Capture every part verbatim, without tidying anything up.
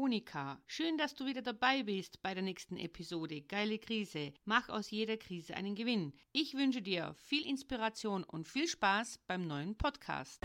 Monika. Schön, dass du wieder dabei bist bei der nächsten Episode Geile Krise. Mach aus jeder Krise einen Gewinn. Ich wünsche dir viel Inspiration und viel Spaß beim neuen Podcast.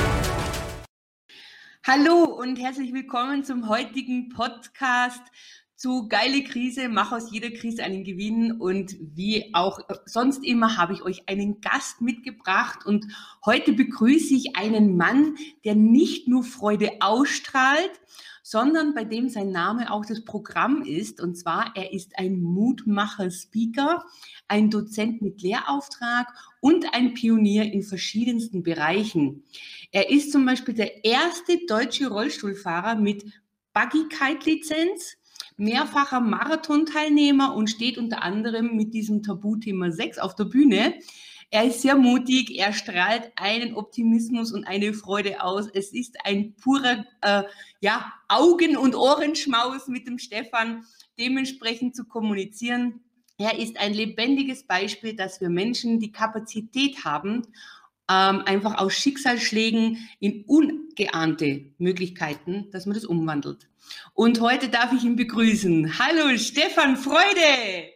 Hallo und herzlich willkommen zum heutigen Podcast zu Geile Krise, mach aus jeder Krise einen Gewinn. Und wie auch sonst immer habe ich euch einen Gast mitgebracht und heute begrüße ich einen Mann, der nicht nur Freude ausstrahlt, sondern bei dem sein Name auch das Programm ist. Und zwar, er ist ein Mutmacher-Speaker, ein Dozent mit Lehrauftrag und ein Pionier in verschiedensten Bereichen. Er ist zum Beispiel der erste deutsche Rollstuhlfahrer mit Buggy-Kite-Lizenz, mehrfacher Marathonteilnehmer und steht unter anderem mit diesem Tabuthema Sex auf der Bühne. Er ist sehr mutig, er strahlt einen Optimismus und eine Freude aus. Es ist ein purer äh, ja, Augen- und Ohrenschmaus mit dem Stefan, dementsprechend zu kommunizieren. Er ist ein lebendiges Beispiel, dass wir Menschen die Kapazität haben, ähm, einfach aus Schicksalsschlägen in ungeahnte Möglichkeiten, dass man das umwandelt. Und heute darf ich ihn begrüßen. Hallo Stefan Freude!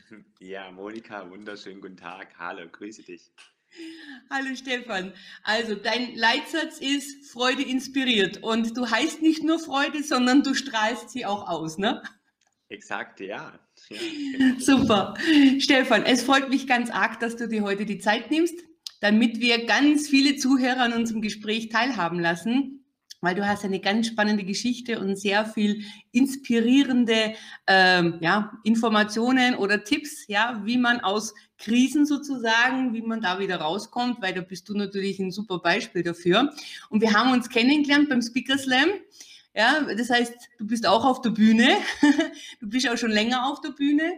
Ja, Monika, wunderschönen guten Tag. Hallo, grüße dich. Hallo Stefan. Also dein Leitsatz ist Freude inspiriert und du heißt nicht nur Freude, sondern du strahlst sie auch aus, ne? Exakt, ja. ja genau. Super. Stefan, es freut mich ganz arg, dass du dir heute die Zeit nimmst, damit wir ganz viele Zuhörer an unserem Gespräch teilhaben lassen. Weil du hast eine ganz spannende Geschichte und sehr viel inspirierende ähm, ja, Informationen oder Tipps, ja, wie man aus Krisen sozusagen, wie man da wieder rauskommt, weil da bist du natürlich ein super Beispiel dafür. Und wir haben uns kennengelernt beim Speaker Slam. Ja, das heißt, du bist auch auf der Bühne. Du bist auch schon länger auf der Bühne.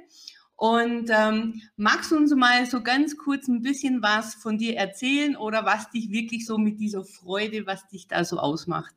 Und ähm, magst du uns mal so ganz kurz ein bisschen was von dir erzählen oder was dich wirklich so mit dieser Freude, was dich da so ausmacht?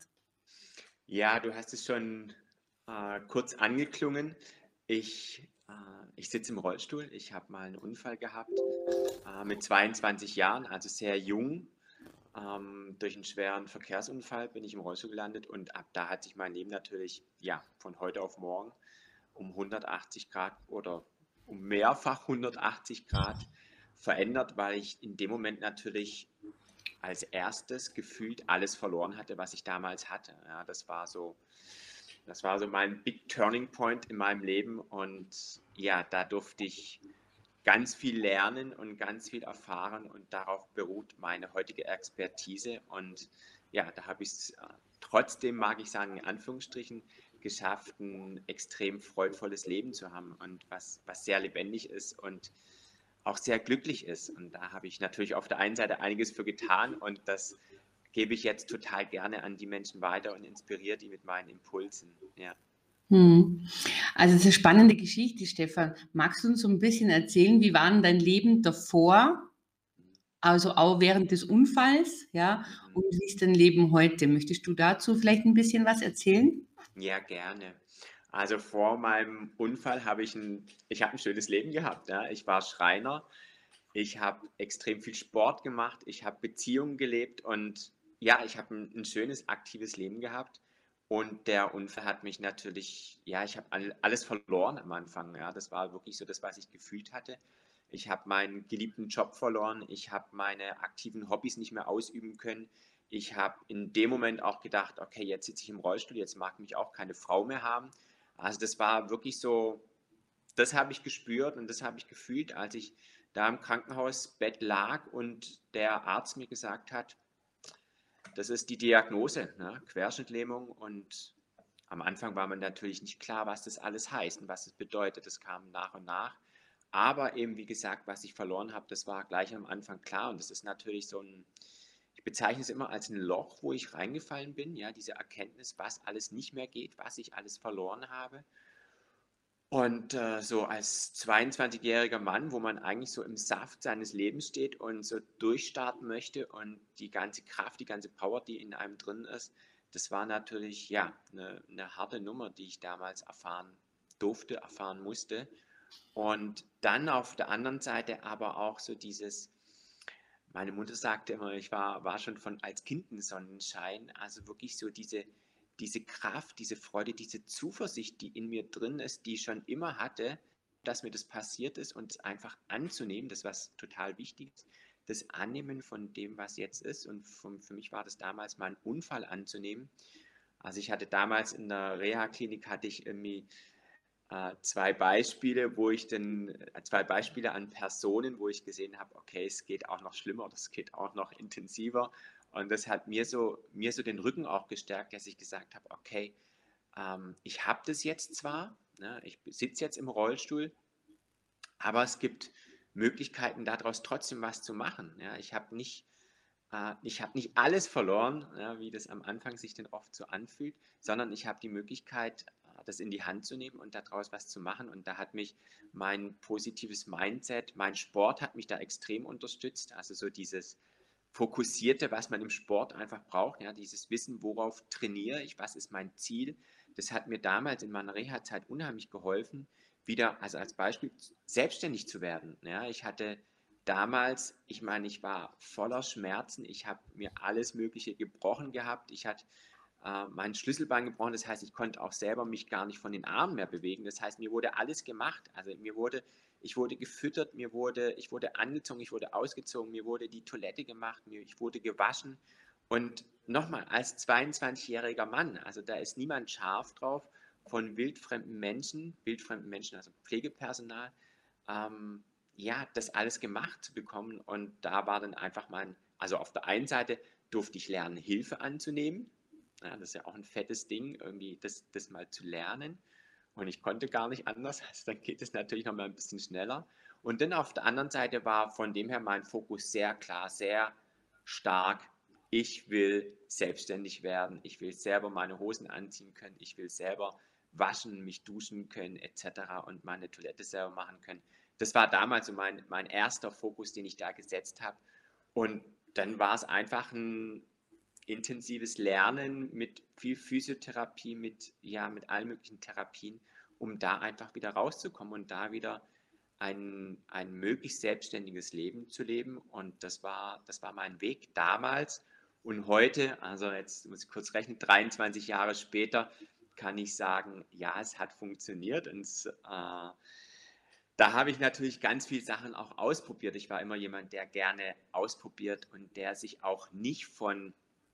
Ja, du hast es schon äh, kurz angeklungen. Ich, äh, ich sitze im Rollstuhl. Ich habe mal einen Unfall gehabt äh, mit zweiundzwanzig Jahren, also sehr jung. Ähm, durch einen schweren Verkehrsunfall bin ich im Rollstuhl gelandet und ab da hat sich mein Leben natürlich ja, von heute auf morgen um hundertachtzig Grad oder um mehrfach hundertachtzig Grad verändert, weil ich in dem Moment natürlich als erstes gefühlt alles verloren hatte, was ich damals hatte. Ja, das war so, das war so mein Big Turning Point in meinem Leben und ja, da durfte ich ganz viel lernen und ganz viel erfahren und darauf beruht meine heutige Expertise und ja, da habe ich es äh, trotzdem, mag ich sagen, in Anführungsstrichen, geschafft, ein extrem freudvolles Leben zu haben und was, was sehr lebendig ist und auch sehr glücklich ist. Und da habe ich natürlich auf der einen Seite einiges für getan und das gebe ich jetzt total gerne an die Menschen weiter und inspiriere die mit meinen Impulsen. Ja. Hm. Also das ist eine spannende Geschichte, Stefan. Magst du uns so ein bisschen erzählen, wie war denn dein Leben davor, also auch während des Unfalls, ja, und wie ist dein Leben heute? Möchtest du dazu vielleicht ein bisschen was erzählen? Ja, gerne. Also vor meinem Unfall habe ich ein, ich habe ein schönes Leben gehabt. Ja. Ich war Schreiner, ich habe extrem viel Sport gemacht, ich habe Beziehungen gelebt und ja, ich habe ein, ein schönes, aktives Leben gehabt. Und der Unfall hat mich natürlich, ja, ich habe all, alles verloren am Anfang. Ja, das war wirklich so das, was ich gefühlt hatte. Ich habe meinen geliebten Job verloren, ich habe meine aktiven Hobbys nicht mehr ausüben können. Ich habe in dem Moment auch gedacht, okay, jetzt sitze ich im Rollstuhl, jetzt mag mich auch keine Frau mehr haben. Also das war wirklich so, das habe ich gespürt und das habe ich gefühlt, als ich da im Krankenhausbett lag und der Arzt mir gesagt hat, das ist die Diagnose, ne? Querschnittlähmung und am Anfang war mir natürlich nicht klar, was das alles heißt und was das bedeutet. Das kam nach und nach. Aber eben, wie gesagt, was ich verloren habe, das war gleich am Anfang klar und das ist natürlich so ein, ich bezeichne es immer als ein Loch, wo ich reingefallen bin, ja, diese Erkenntnis, was alles nicht mehr geht, was ich alles verloren habe. Und äh, so als zweiundzwanzigjähriger Mann, wo man eigentlich so im Saft seines Lebens steht und so durchstarten möchte und die ganze Kraft, die ganze Power, die in einem drin ist, das war natürlich ja eine, eine harte Nummer, die ich damals erfahren durfte, erfahren musste. Und dann auf der anderen Seite aber auch so dieses, meine Mutter sagte immer, ich war, war schon von als Kind ein Sonnenschein, also wirklich so diese diese Kraft, diese Freude, diese Zuversicht, die in mir drin ist, die ich schon immer hatte, dass mir das passiert ist und es einfach anzunehmen, das was total wichtig ist, das Annehmen von dem, was jetzt ist. Und für, für mich war das damals mal ein Unfall anzunehmen. Also ich hatte damals in der Reha-Klinik hatte ich irgendwie äh, zwei Beispiele, wo ich dann äh, zwei Beispiele an Personen, wo ich gesehen habe, okay, es geht auch noch schlimmer, das geht auch noch intensiver. Und das hat mir so, mir so den Rücken auch gestärkt, dass ich gesagt habe, okay, ähm, ich habe das jetzt zwar, ne, ich sitze jetzt im Rollstuhl, aber es gibt Möglichkeiten, daraus trotzdem was zu machen. Ja, ich habe nicht, äh, ich habe nicht alles verloren, ja, wie das am Anfang sich denn oft so anfühlt, sondern ich habe die Möglichkeit, äh, das in die Hand zu nehmen und daraus was zu machen. Und da hat mich mein positives Mindset, mein Sport hat mich da extrem unterstützt. Also so dieses Fokussierte, was man im Sport einfach braucht, ja, dieses Wissen, worauf trainiere ich, was ist mein Ziel. Das hat mir damals in meiner Reha-Zeit unheimlich geholfen, wieder, also als Beispiel, selbstständig zu werden. Ja, ich hatte damals, ich meine, ich war voller Schmerzen, ich habe mir alles Mögliche gebrochen gehabt, ich hatte äh, mein Schlüsselbein gebrochen, das heißt, ich konnte auch selber mich gar nicht von den Armen mehr bewegen, das heißt, mir wurde alles gemacht, also mir wurde, ich wurde gefüttert, mir wurde, ich wurde angezogen, ich wurde ausgezogen, mir wurde die Toilette gemacht, mir, ich wurde gewaschen und nochmal, als zweiundzwanzigjähriger Mann, also da ist niemand scharf drauf, von wildfremden Menschen, wildfremden Menschen, also Pflegepersonal, ähm, ja, das alles gemacht zu bekommen. Und da war dann einfach mein, also auf der einen Seite durfte ich lernen, Hilfe anzunehmen. Ja, das ist ja auch ein fettes Ding, irgendwie das, das mal zu lernen. Und ich konnte gar nicht anders, also dann geht es natürlich noch mal ein bisschen schneller. Und dann auf der anderen Seite war von dem her mein Fokus sehr klar, sehr stark. Ich will selbstständig werden, ich will selber meine Hosen anziehen können, ich will selber waschen, mich duschen können et cetera und meine Toilette selber machen können. Das war damals so mein, mein erster Fokus, den ich da gesetzt habe. Und dann war es einfach ein intensives Lernen mit viel Physiotherapie, mit, ja, mit allen möglichen Therapien, um da einfach wieder rauszukommen und da wieder ein, ein möglichst selbstständiges Leben zu leben. Und das war, das war mein Weg damals. Und heute, also jetzt muss ich kurz rechnen, dreiundzwanzig Jahre später, kann ich sagen, ja, es hat funktioniert. Und es, äh, da habe ich natürlich ganz viele Sachen auch ausprobiert. Ich war immer jemand, der gerne ausprobiert und der sich auch nicht von,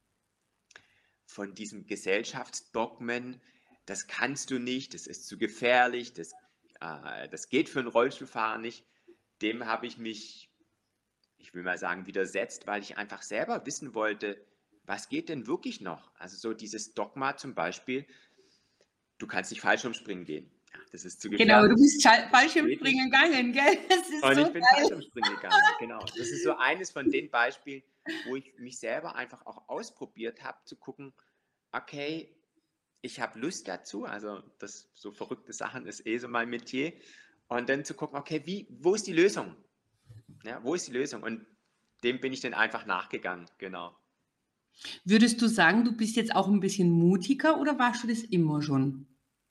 von diesen Gesellschaftsdogmen, das kannst du nicht, das ist zu gefährlich, das, äh, das geht für einen Rollstuhlfahrer nicht, dem habe ich mich, ich will mal sagen, widersetzt, weil ich einfach selber wissen wollte, was geht denn wirklich noch? Also so dieses Dogma zum Beispiel, du kannst nicht Fallschirmspringen gehen. Ja, das ist zu Genau, du gefährlich. bist Das geht Fallschirmspringen nicht. gegangen, gell? Das ist Und so ich bin geil. Fallschirmspringen gegangen, genau. Das ist so eines von den Beispielen, wo ich mich selber einfach auch ausprobiert habe, zu gucken, okay, ich habe Lust dazu, also das so verrückte Sachen ist eh so mein Metier. Und dann zu gucken, okay, wie, wo ist die Lösung? Ja, wo ist die Lösung? Und dem bin ich dann einfach nachgegangen, genau. Würdest du sagen, du bist jetzt auch ein bisschen mutiger oder warst du das immer schon?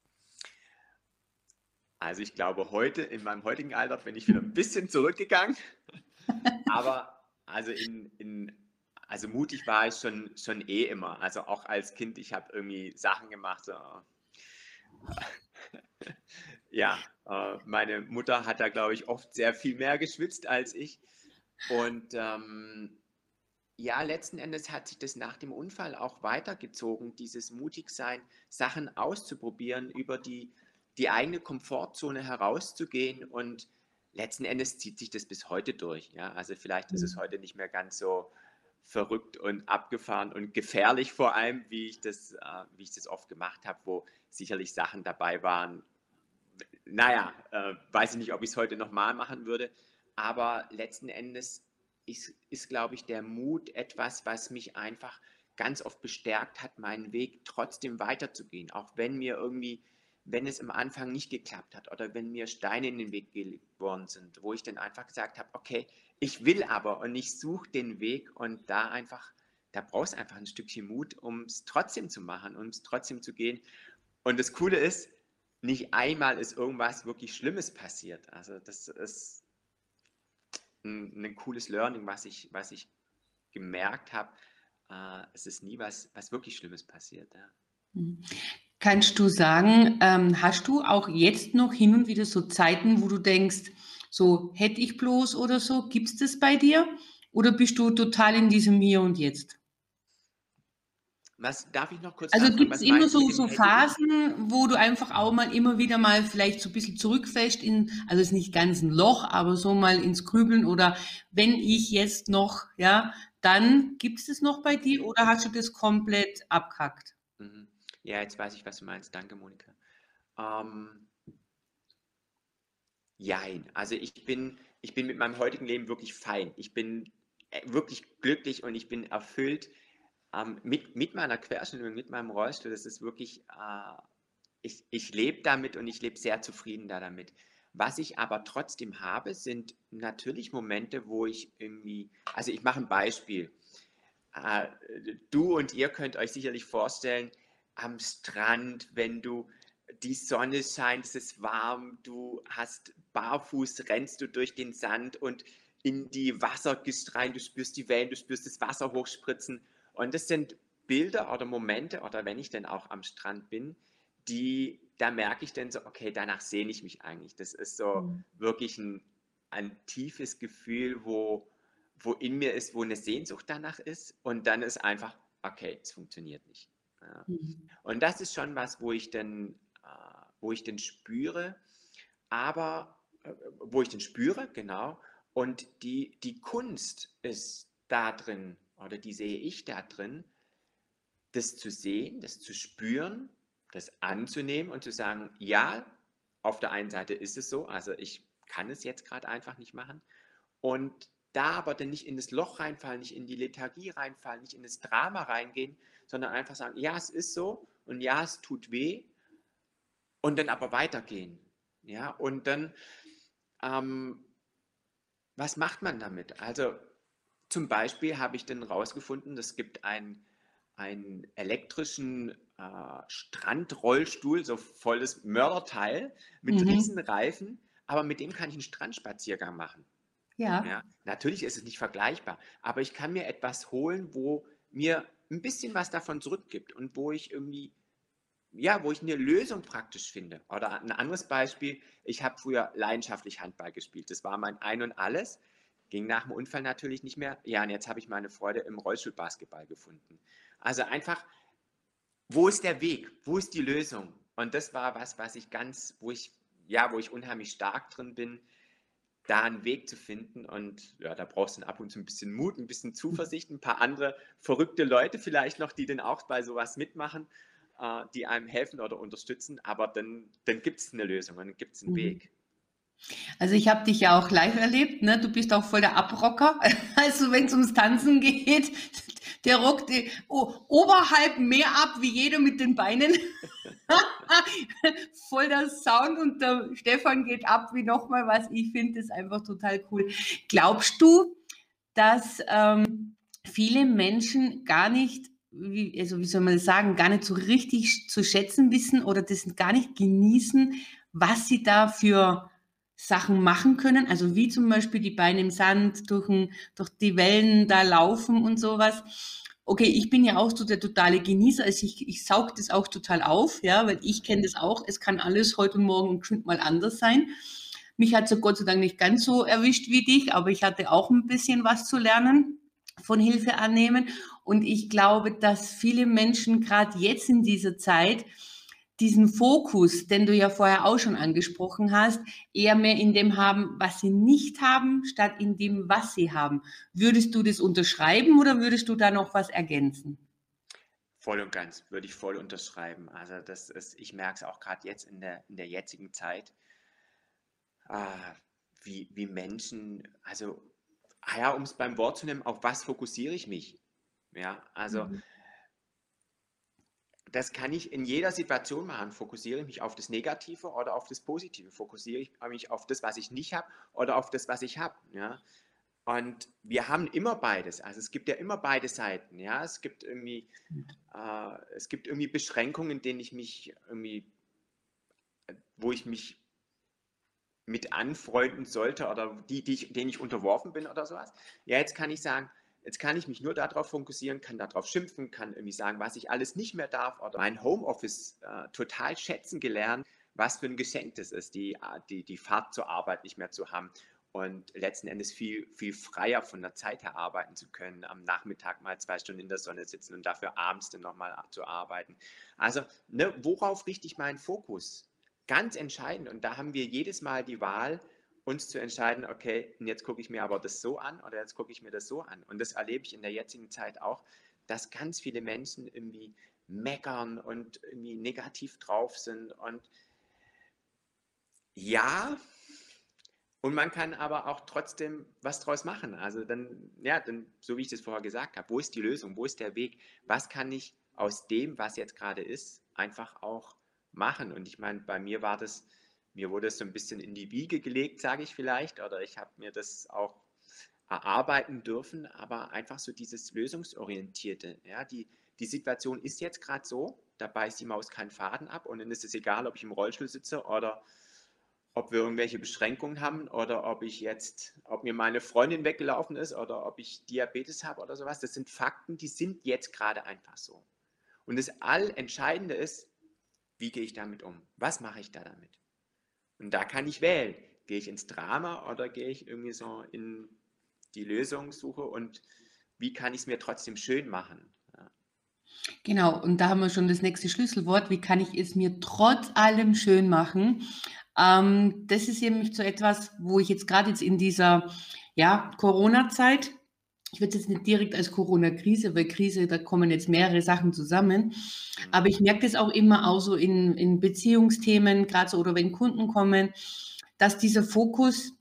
Also ich glaube, heute, in meinem heutigen Alter, bin ich wieder ein bisschen zurückgegangen. Aber also in, in also mutig war ich schon, schon eh immer. Also auch als Kind, ich habe irgendwie Sachen gemacht. So. Ja, äh, meine Mutter hat da, glaube ich, oft sehr viel mehr geschwitzt als ich. Und ähm, ja, letzten Endes hat sich das nach dem Unfall auch weitergezogen, dieses Mutigsein, Sachen auszuprobieren, über die, die eigene Komfortzone herauszugehen und letzten Endes zieht sich das bis heute durch. Ja? Also vielleicht ist es heute nicht mehr ganz so verrückt und abgefahren und gefährlich vor allem, wie ich das, äh, wie ich das oft gemacht habe, wo sicherlich Sachen dabei waren. Naja, äh, weiß ich nicht, ob ich es heute nochmal machen würde, aber letzten Endes ist, ist, glaube ich, der Mut etwas, was mich einfach ganz oft bestärkt hat, meinen Weg trotzdem weiterzugehen. Auch wenn mir irgendwie, wenn es am Anfang nicht geklappt hat oder wenn mir Steine in den Weg gelegt worden sind, wo ich dann einfach gesagt habe, okay, ich will aber und ich suche den Weg und da einfach, da brauchst du einfach ein Stückchen Mut, um es trotzdem zu machen, um es trotzdem zu gehen. Und das Coole ist, nicht einmal ist irgendwas wirklich Schlimmes passiert. Also das ist ein, ein cooles Learning, was ich, was ich gemerkt habe. Äh, es ist nie was, was wirklich Schlimmes passiert. Ja. Mhm. Kannst du sagen, ähm, hast du auch jetzt noch hin und wieder so Zeiten, wo du denkst, so hätte ich bloß oder so? Gibt es das bei dir? Oder bist du total in diesem Hier und Jetzt? Was, darf ich noch kurz Also nachfragen, gibt es was immer meinst du so, mit dem so hätte ich? Phasen, wo du einfach auch mal immer wieder mal vielleicht so ein bisschen zurückfällst in, also es ist nicht ganz ein Loch, aber so mal ins Grübeln oder wenn ich jetzt noch, ja, dann gibt es das noch bei dir oder hast du das komplett abkackt? Mhm. Ja, jetzt weiß ich, was du meinst. Danke, Monika. Ähm, Jein. Also ich bin, ich bin mit meinem heutigen Leben wirklich fein. Ich bin äh, wirklich glücklich und ich bin erfüllt ähm, mit, mit meiner Querschnittbehinderung, mit meinem Rollstuhl. Das ist wirklich, äh, ich, ich lebe damit und ich lebe sehr zufrieden da damit. Was ich aber trotzdem habe, sind natürlich Momente, wo ich irgendwie, also ich mache ein Beispiel. Äh, Du und ihr könnt euch sicherlich vorstellen, am Strand, wenn du die Sonne scheint, es ist warm, du hast barfuß, rennst du durch den Sand und in die Wasser gehst rein, du spürst die Wellen, du spürst das Wasser hochspritzen. Und das sind Bilder oder Momente, oder wenn ich dann auch am Strand bin, die, da merke ich dann so, okay, danach sehne ich mich eigentlich. Das ist so Mhm. wirklich ein, ein tiefes Gefühl, wo, wo in mir ist, wo eine Sehnsucht danach ist und dann ist einfach, okay, es funktioniert nicht. Ja. Mhm. Und das ist schon was, wo ich dann, äh, wo ich dann spüre, aber äh, wo ich den spüre, genau. Und die, die Kunst ist da drin, oder die sehe ich da drin, das zu sehen, das zu spüren, das anzunehmen und zu sagen, ja, auf der einen Seite ist es so, also ich kann es jetzt gerade einfach nicht machen. Und da aber dann nicht in das Loch reinfallen, nicht in die Lethargie reinfallen, nicht in das Drama reingehen, sondern einfach sagen, ja, es ist so und ja, es tut weh und dann aber weitergehen. Ja, und dann, ähm, was macht man damit? Also zum Beispiel habe ich dann rausgefunden, es gibt einen, einen elektrischen äh, Strandrollstuhl, so volles Mörderteil mit Mhm. riesen Reifen, aber mit dem kann ich einen Strandspaziergang machen. Ja. Ja, natürlich ist es nicht vergleichbar, aber ich kann mir etwas holen, wo mir ein bisschen was davon zurückgibt und wo ich irgendwie, ja, wo ich eine Lösung praktisch finde. Oder ein anderes Beispiel, ich habe früher leidenschaftlich Handball gespielt. Das war mein Ein und Alles. Ging nach dem Unfall natürlich nicht mehr. Ja, und jetzt habe ich meine Freude im Rollstuhlbasketball gefunden. Also einfach, wo ist der Weg? Wo ist die Lösung? Und das war was, was ich ganz, wo ich, ja, wo ich unheimlich stark drin bin, da einen Weg zu finden. Und ja, da brauchst du dann ab und zu ein bisschen Mut, ein bisschen Zuversicht, ein paar andere verrückte Leute vielleicht noch, die dann auch bei sowas mitmachen, äh, die einem helfen oder unterstützen. Aber dann, dann gibt es eine Lösung und dann gibt es einen Mhm. Weg. Also ich habe dich ja auch live erlebt, ne? Du bist auch voll der Abrocker. Also wenn es ums Tanzen geht, der rockt die, oh, oberhalb mehr ab wie jeder mit den Beinen. Voll der Sound und der Stefan geht ab wie nochmal was. Ich finde das einfach total cool. Glaubst du, dass ähm, viele Menschen gar nicht, wie, also wie soll man das sagen, gar nicht so richtig zu schätzen wissen oder das gar nicht genießen, was sie da für Sachen machen können? Also wie zum Beispiel die Beine im Sand durch, ein, durch die Wellen da laufen und sowas. Okay, ich bin ja auch so der totale Genießer, also ich, ich saug das auch total auf, ja, weil ich kenne das auch, es kann alles heute und morgen bestimmt mal anders sein. Mich hat es ja Gott sei Dank nicht ganz so erwischt wie dich, aber ich hatte auch ein bisschen was zu lernen von Hilfe annehmen. Und ich glaube, dass viele Menschen gerade jetzt in dieser Zeit diesen Fokus, den du ja vorher auch schon angesprochen hast, eher mehr in dem haben, was sie nicht haben, statt in dem, was sie haben. Würdest du das unterschreiben oder würdest du da noch was ergänzen? Voll und ganz, würde ich voll unterschreiben. Also das ist, ich merke es auch gerade jetzt in der, in der jetzigen Zeit, ah, wie, wie Menschen, also, ah ja, um es beim Wort zu nehmen, auf was fokussiere ich mich? Ja, also Mhm. das kann ich in jeder Situation machen. Fokussiere ich mich auf das Negative oder auf das Positive? Fokussiere ich mich auf das, was ich nicht habe oder auf das, was ich habe? Ja? Und wir haben immer beides. Also es gibt ja immer beide Seiten. Ja? Es gibt irgendwie, äh, es gibt irgendwie Beschränkungen, in denen ich mich irgendwie, wo ich mich mit anfreunden sollte oder die, die ich, denen ich unterworfen bin oder sowas. Ja, jetzt kann ich sagen, jetzt kann ich mich nur darauf fokussieren, kann darauf schimpfen, kann irgendwie sagen, was ich alles nicht mehr darf oder mein Homeoffice äh, total schätzen gelernt, was für ein Geschenk das ist, die, die, die Fahrt zur Arbeit nicht mehr zu haben und letzten Endes viel, viel freier von der Zeit her arbeiten zu können, am Nachmittag mal zwei Stunden in der Sonne sitzen und dafür abends dann nochmal zu arbeiten. Also, ne, worauf richte ich meinen Fokus? Ganz entscheidend. Und da haben wir jedes Mal die Wahl, uns zu entscheiden, okay, und jetzt gucke ich mir aber das so an oder jetzt gucke ich mir das so an. Und das erlebe ich in der jetzigen Zeit auch, dass ganz viele Menschen irgendwie meckern und irgendwie negativ drauf sind. Und ja, und man kann aber auch trotzdem was draus machen. Also dann, ja, dann, so wie ich das vorher gesagt habe, wo ist die Lösung, wo ist der Weg? Was kann ich aus dem, was jetzt gerade ist, einfach auch machen? Und ich meine, bei mir war das, mir wurde es so ein bisschen in die Wiege gelegt, sage ich vielleicht, oder ich habe mir das auch erarbeiten dürfen, aber einfach so dieses Lösungsorientierte. Ja, die, die Situation ist jetzt gerade so, da beißt die Maus keinen Faden ab und dann ist es egal, ob ich im Rollstuhl sitze oder ob wir irgendwelche Beschränkungen haben oder ob ich jetzt, ob mir meine Freundin weggelaufen ist oder ob ich Diabetes habe oder sowas. Das sind Fakten, die sind jetzt gerade einfach so. Und das Allentscheidende ist, wie gehe ich damit um? Was mache ich da damit? Und da kann ich wählen. Gehe ich ins Drama oder gehe ich irgendwie so in die Lösungssuche und wie kann ich es mir trotzdem schön machen? Ja. Genau, und da haben wir schon das nächste Schlüsselwort. Wie kann ich es mir trotz allem schön machen? Ähm, das ist nämlich so etwas, wo ich jetzt gerade jetzt in dieser ja, Corona-Zeit, ich würde es jetzt nicht direkt als Corona-Krise, weil Krise, da kommen jetzt mehrere Sachen zusammen, aber ich merke das auch immer auch so in, in Beziehungsthemen, gerade so oder wenn Kunden kommen, dass dieser Fokus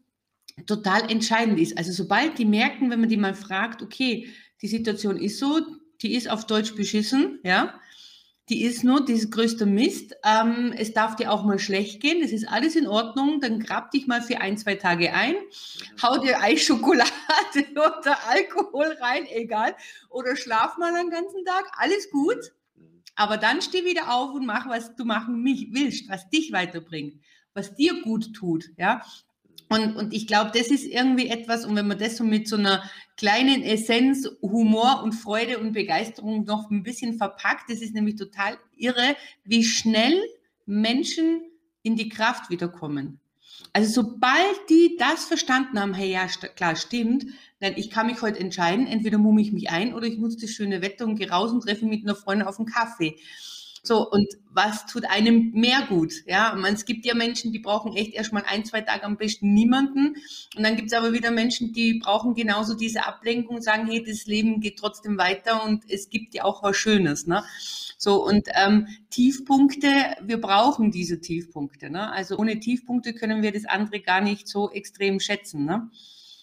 total entscheidend ist. Also sobald die merken, wenn man die mal fragt, okay, die Situation ist so, die ist auf Deutsch beschissen, ja, die ist nur, das ist größter Mist, ähm, es darf dir auch mal schlecht gehen, das ist alles in Ordnung, dann grab dich mal für ein, zwei Tage ein, hau dir Eisschokolade oder Alkohol rein, egal, oder schlaf mal den ganzen Tag, alles gut, aber dann steh wieder auf und mach, was du machen willst, was dich weiterbringt, was dir gut tut, ja. Und, und ich glaube, das ist irgendwie etwas, und wenn man das so mit so einer kleinen Essenz, Humor und Freude und Begeisterung noch ein bisschen verpackt, das ist nämlich total irre, wie schnell Menschen in die Kraft wiederkommen. Also sobald die das verstanden haben, hey, ja, st- klar, stimmt, dann ich kann mich heute entscheiden, entweder mumme ich mich ein oder ich nutze das schöne Wetter und gehe raus und treffe mich mit einer Freundin auf einen Kaffee. So, und was tut einem mehr gut? Ja, man, es gibt ja Menschen, die brauchen echt erstmal ein, zwei Tage am besten niemanden. Und dann gibt es aber wieder Menschen, die brauchen genauso diese Ablenkung und sagen, hey, das Leben geht trotzdem weiter und es gibt ja auch was Schönes. Ne? So, und ähm, Tiefpunkte, wir brauchen diese Tiefpunkte. Ne? Also ohne Tiefpunkte können wir das andere gar nicht so extrem schätzen. Ne?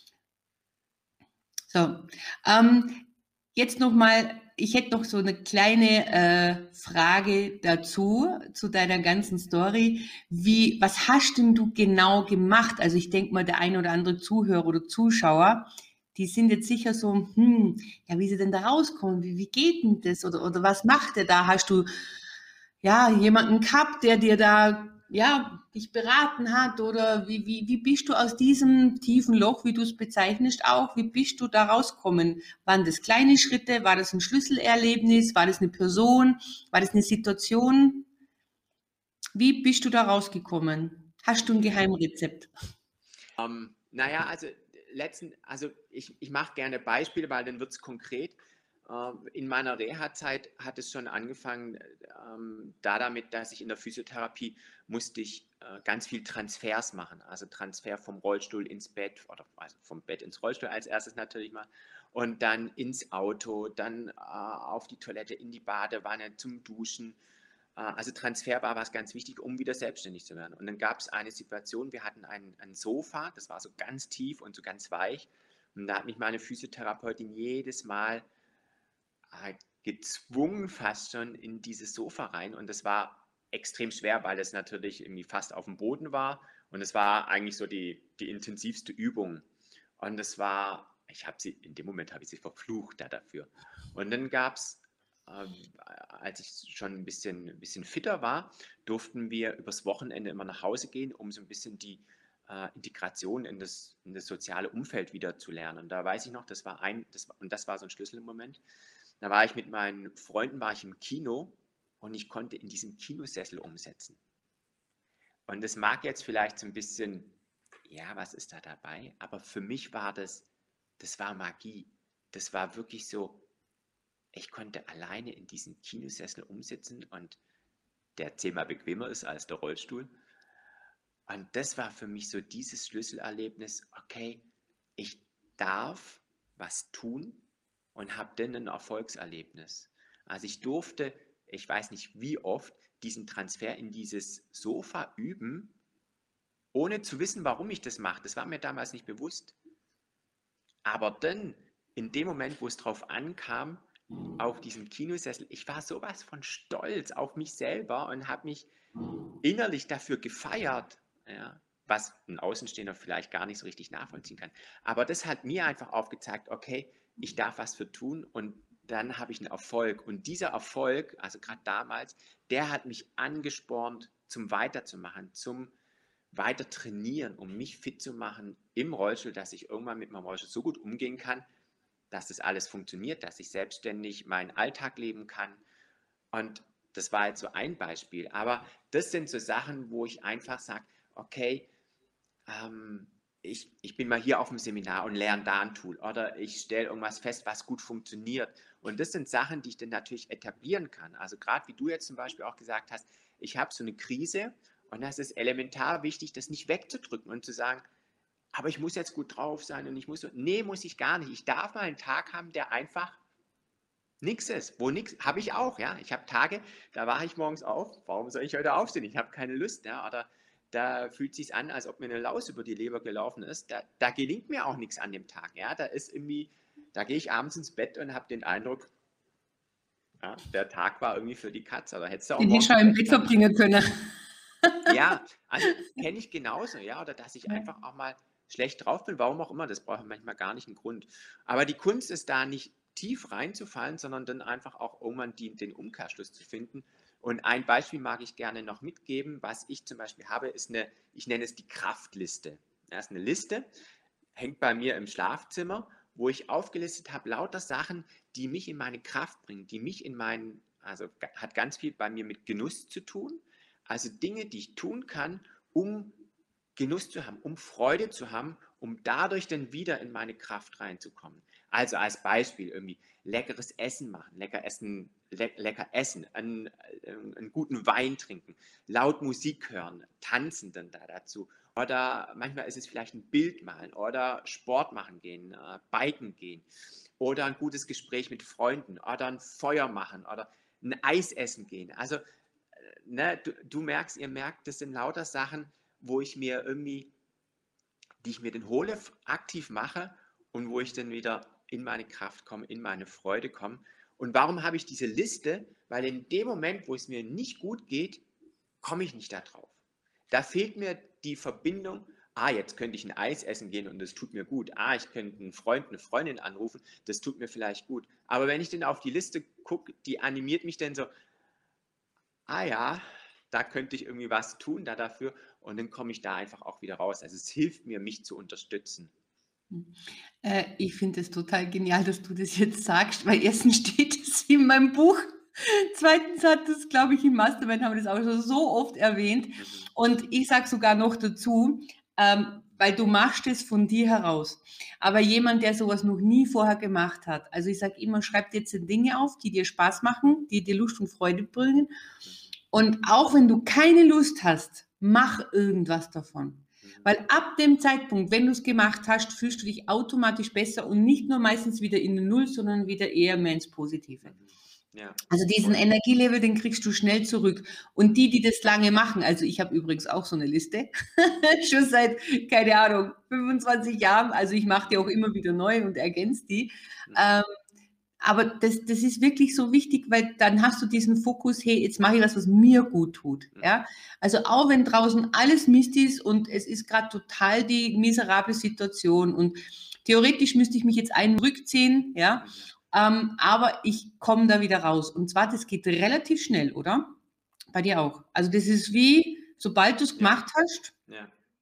So, ähm, jetzt nochmal, ich hätte noch so eine kleine äh, Frage dazu, zu deiner ganzen Story. Wie, was hast denn du genau gemacht? Also ich denke mal, der ein oder andere Zuhörer oder Zuschauer, die sind jetzt sicher so, hm, ja, wie sie denn da rauskommen? Wie, wie geht denn das? Oder, oder was macht der da? Hast du ja, jemanden gehabt, der dir da, ja, dich beraten hat oder wie, wie, wie bist du aus diesem tiefen Loch, wie du es bezeichnest auch, wie bist du da rausgekommen? Waren das kleine Schritte? War das ein Schlüsselerlebnis? War das eine Person? War das eine Situation? Wie bist du da rausgekommen? Hast du ein Geheimrezept? Ähm, naja, also letzten, also ich, ich mache gerne Beispiele, weil dann wird es konkret. Ähm, in meiner Reha-Zeit hat es schon angefangen, ähm, da damit, dass ich in der Physiotherapie musste ich äh, ganz viel Transfers machen. Also Transfer vom Rollstuhl ins Bett oder also vom Bett ins Rollstuhl als erstes natürlich mal und dann ins Auto, dann äh, auf die Toilette, in die Badewanne, zum Duschen. Also Transfer war was ganz wichtig, um wieder selbstständig zu werden. Und dann gab es eine Situation, wir hatten ein, ein Sofa, das war so ganz tief und so ganz weich. Und da hat mich meine Physiotherapeutin jedes Mal äh, gezwungen, fast schon in dieses Sofa rein. Und das war extrem schwer, weil es natürlich irgendwie fast auf dem Boden war. Und es war eigentlich so die, die intensivste Übung. Und es war, ich habe sie, in dem Moment habe ich sie verflucht da dafür. Und dann gab es ähm, als ich schon ein bisschen, ein bisschen fitter war, durften wir übers Wochenende immer nach Hause gehen, um so ein bisschen die äh, Integration in das, in das soziale Umfeld wieder zu lernen. Und da weiß ich noch, das war ein, das war, und das war so ein Schlüsselmoment. Da war ich mit meinen Freunden, war ich im Kino und ich konnte in diesem Kinosessel umsetzen. Und das mag jetzt vielleicht so ein bisschen, ja, was ist da dabei? Aber für mich war das, das war Magie. Das war wirklich so, ich konnte alleine in diesen Kinosessel umsitzen und der zehnmal bequemer ist als der Rollstuhl. Und das war für mich so dieses Schlüsselerlebnis, okay, ich darf was tun und habe dann ein Erfolgserlebnis. Also ich durfte, ich weiß nicht wie oft, diesen Transfer in dieses Sofa üben, ohne zu wissen, warum ich das mache. Das war mir damals nicht bewusst. Aber dann, in dem Moment, wo es drauf ankam, auf diesem Kinosessel, ich war sowas von stolz auf mich selber und habe mich innerlich dafür gefeiert, ja, was ein Außenstehender vielleicht gar nicht so richtig nachvollziehen kann. Aber das hat mir einfach aufgezeigt, okay, ich darf was für tun und dann habe ich einen Erfolg. Und dieser Erfolg, also gerade damals, der hat mich angespornt, zum Weiterzumachen, zum weiter trainieren, um mich fit zu machen im Rollstuhl, dass ich irgendwann mit meinem Rollstuhl so gut umgehen kann, dass das alles funktioniert, dass ich selbstständig meinen Alltag leben kann. Und das war jetzt so ein Beispiel. Aber das sind so Sachen, wo ich einfach sage, okay, ähm, ich, ich bin mal hier auf dem Seminar und lerne da ein Tool. Oder ich stelle irgendwas fest, was gut funktioniert. Und das sind Sachen, die ich dann natürlich etablieren kann. Also gerade wie du jetzt zum Beispiel auch gesagt hast, ich habe so eine Krise und das ist elementar wichtig, das nicht wegzudrücken und zu sagen, aber ich muss jetzt gut drauf sein und ich muss so, nee, muss ich gar nicht. Ich darf mal einen Tag haben, der einfach nichts ist. Wo nichts, habe ich auch, ja. Ich habe Tage, da wache ich morgens auf, warum soll ich heute aufstehen? Ich habe keine Lust, ja. Oder da fühlt es sich an, als ob mir eine Laus über die Leber gelaufen ist. Da, da gelingt mir auch nichts an dem Tag, ja. Da ist irgendwie, da gehe ich abends ins Bett und habe den Eindruck, ja, der Tag war irgendwie für die Katz. Aber hättest du auch Den morgens ich schon im Bett Bett bleiben verbringen können. Ja, also kenne ich genauso, ja, oder dass ich Ja. einfach auch mal schlecht drauf bin, warum auch immer, das braucht manchmal gar nicht einen Grund. Aber die Kunst ist da nicht tief reinzufallen, sondern dann einfach auch irgendwann die, den Umkehrschluss zu finden. Und ein Beispiel mag ich gerne noch mitgeben, was ich zum Beispiel habe, ist eine, ich nenne es die Kraftliste. Das ist eine Liste, hängt bei mir im Schlafzimmer, wo ich aufgelistet habe, lauter Sachen, die mich in meine Kraft bringen, die mich in meinen, also hat ganz viel bei mir mit Genuss zu tun. Also Dinge, die ich tun kann, um Genuss zu haben, um Freude zu haben, um dadurch dann wieder in meine Kraft reinzukommen. Also als Beispiel irgendwie leckeres Essen machen, lecker essen, le lecker essen, einen, einen guten Wein trinken, laut Musik hören, tanzen dann da dazu. Oder manchmal ist es vielleicht ein Bild malen oder Sport machen gehen, äh, biken gehen oder ein gutes Gespräch mit Freunden oder ein Feuer machen oder ein Eis essen gehen. Also Ne, du, du merkst, ihr merkt, das sind lauter Sachen, wo ich mir irgendwie, die ich mir den hole, aktiv mache und wo ich dann wieder in meine Kraft komme, in meine Freude komme. Und warum habe ich diese Liste? Weil in dem Moment, wo es mir nicht gut geht, komme ich nicht da drauf. Da fehlt mir die Verbindung, ah, jetzt könnte ich ein Eis essen gehen und das tut mir gut. Ah, ich könnte einen Freund, eine Freundin anrufen, das tut mir vielleicht gut. Aber wenn ich dann auf die Liste gucke, die animiert mich dann so, ah ja, da könnte ich irgendwie was tun da dafür und dann komme ich da einfach auch wieder raus. Also es hilft mir, mich zu unterstützen. Äh, ich finde es total genial, dass du das jetzt sagst, weil erstens steht es in meinem Buch, zweitens hat das, glaube ich, im Mastermind haben wir das auch schon so oft erwähnt Mhm. und ich sage sogar noch dazu, ähm, weil du machst es von dir heraus. Aber jemand, der sowas noch nie vorher gemacht hat, also ich sage immer, schreib dir jetzt Dinge auf, die dir Spaß machen, die dir Lust und Freude bringen. Und auch wenn du keine Lust hast, mach irgendwas davon. Mhm. Weil ab dem Zeitpunkt, wenn du es gemacht hast, fühlst du dich automatisch besser und nicht nur meistens wieder in den Null, sondern wieder eher mehr ins Positive. Ja. Also diesen Voll. Energielevel, den kriegst du schnell zurück. Und die, die das lange machen, also ich habe übrigens auch so eine Liste, schon seit, keine Ahnung, fünfundzwanzig Jahren, also ich mache die auch immer wieder neu und ergänze die. Mhm. Ähm, aber das, das ist wirklich so wichtig, weil dann hast du diesen Fokus, hey, jetzt mache ich was, was mir gut tut. Mhm. Ja? Also auch wenn draußen alles Mist ist und es ist gerade total die miserable Situation und theoretisch müsste ich mich jetzt einen rückziehen, ja, Mhm. ähm, aber ich komme da wieder raus. Und zwar, das geht relativ schnell, oder? Bei dir auch. Also das ist wie, sobald du es Ja. gemacht hast, Ja.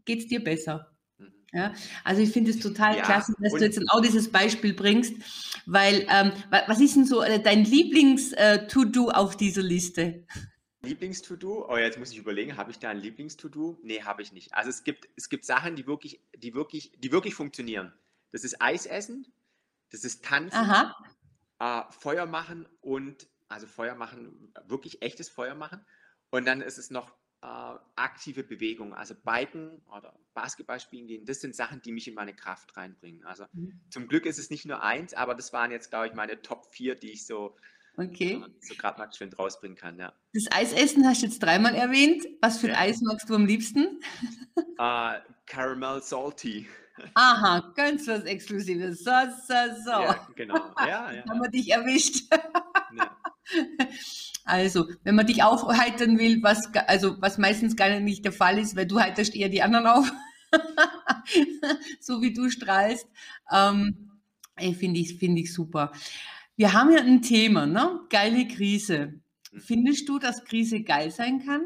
geht es dir besser. Mhm. Ja, also ich finde es total Ja, klasse, dass du und jetzt auch dieses Beispiel bringst, weil ähm, wa- was ist denn so äh, dein Lieblings-To-Do auf dieser Liste? Lieblings-To-Do? Oh, jetzt muss ich überlegen, habe ich da ein Lieblings-To-Do? Nee, habe ich nicht. Also es gibt, es gibt Sachen, die wirklich, die wirklich, die wirklich funktionieren. Das ist Eis essen, das ist Tanzen, Aha, äh, Feuer machen und, also Feuer machen, wirklich echtes Feuer machen. Und dann ist es noch äh, aktive Bewegung, also Biken oder Basketball spielen gehen. Das sind Sachen, die mich in meine Kraft reinbringen. Also zum Glück ist es nicht nur eins, aber das waren jetzt, glaube ich, meine Top vier, die ich so, äh, okay. so gerade mal schön rausbringen kann, ja. Das Eisessen hast du jetzt dreimal erwähnt. Was für ein Ja. Eis magst du am liebsten? Äh, Caramel Salty. Aha, ganz was Exklusives. So, so, so. Ja, genau. Ja, Jetzt ja, haben ja. wir dich erwischt. Ja. Also, wenn man dich aufheitern will, was, ga- also, was meistens gar nicht der Fall ist, weil du heiterst eher die anderen auf, so wie du strahlst, ähm, ey, finde ich, finde ich super. Wir haben ja ein Thema, ne? Geile Krise. Mhm. Findest du, dass Krise geil sein kann?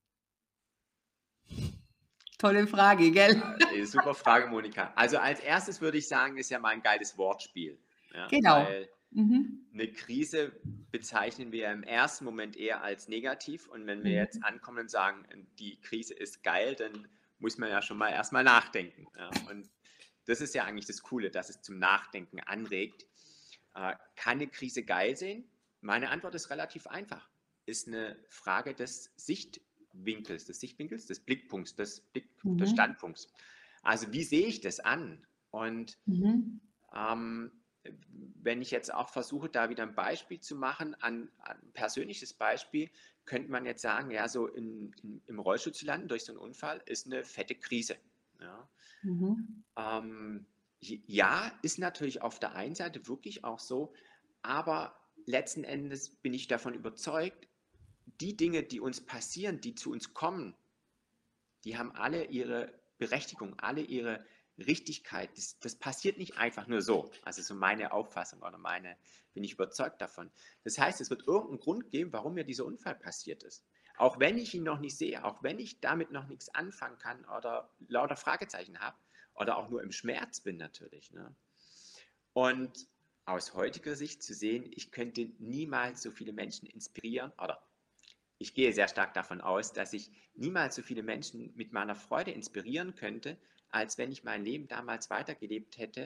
Tolle Frage, gell? Äh, super Frage, Monika. Also als erstes würde ich sagen, ist ja mal ein geiles Wortspiel. Ja, Genau. weil Mhm. eine Krise bezeichnen wir im ersten Moment eher als negativ. Und wenn wir jetzt Mhm. ankommen und sagen, die Krise ist geil, dann muss man ja schon mal erstmal nachdenken. Ja, und das ist ja eigentlich das Coole, dass es zum Nachdenken anregt. Äh, kann eine Krise geil sein? Meine Antwort ist relativ einfach. Ist eine Frage des Sichtwinkels, des Sichtwinkels, des Blickpunkts, des, Blick, des Mhm. Standpunkts. Also wie sehe ich das an? Und Mhm. ähm, wenn ich jetzt auch versuche, da wieder ein Beispiel zu machen, an, an ein persönliches Beispiel, könnte man jetzt sagen, ja, so in, in, im Rollstuhl zu landen durch so einen Unfall ist eine fette Krise. Ja. Mhm. Ähm, ja, ist natürlich auf der einen Seite wirklich auch so, aber letzten Endes bin ich davon überzeugt, die Dinge, die uns passieren, die zu uns kommen, die haben alle ihre Berechtigung, alle ihre Richtigkeit. Das, das passiert nicht einfach nur so. Also so meine Auffassung oder meine, bin ich überzeugt davon. Das heißt, es wird irgendeinen Grund geben, warum mir dieser Unfall passiert ist. Auch wenn ich ihn noch nicht sehe, auch wenn ich damit noch nichts anfangen kann oder lauter Fragezeichen habe oder auch nur im Schmerz bin natürlich. Ne? Und aus heutiger Sicht zu sehen, ich könnte niemals so viele Menschen inspirieren oder ich gehe sehr stark davon aus, dass ich niemals so viele Menschen mit meiner Freude inspirieren könnte, als wenn ich mein Leben damals weitergelebt hätte.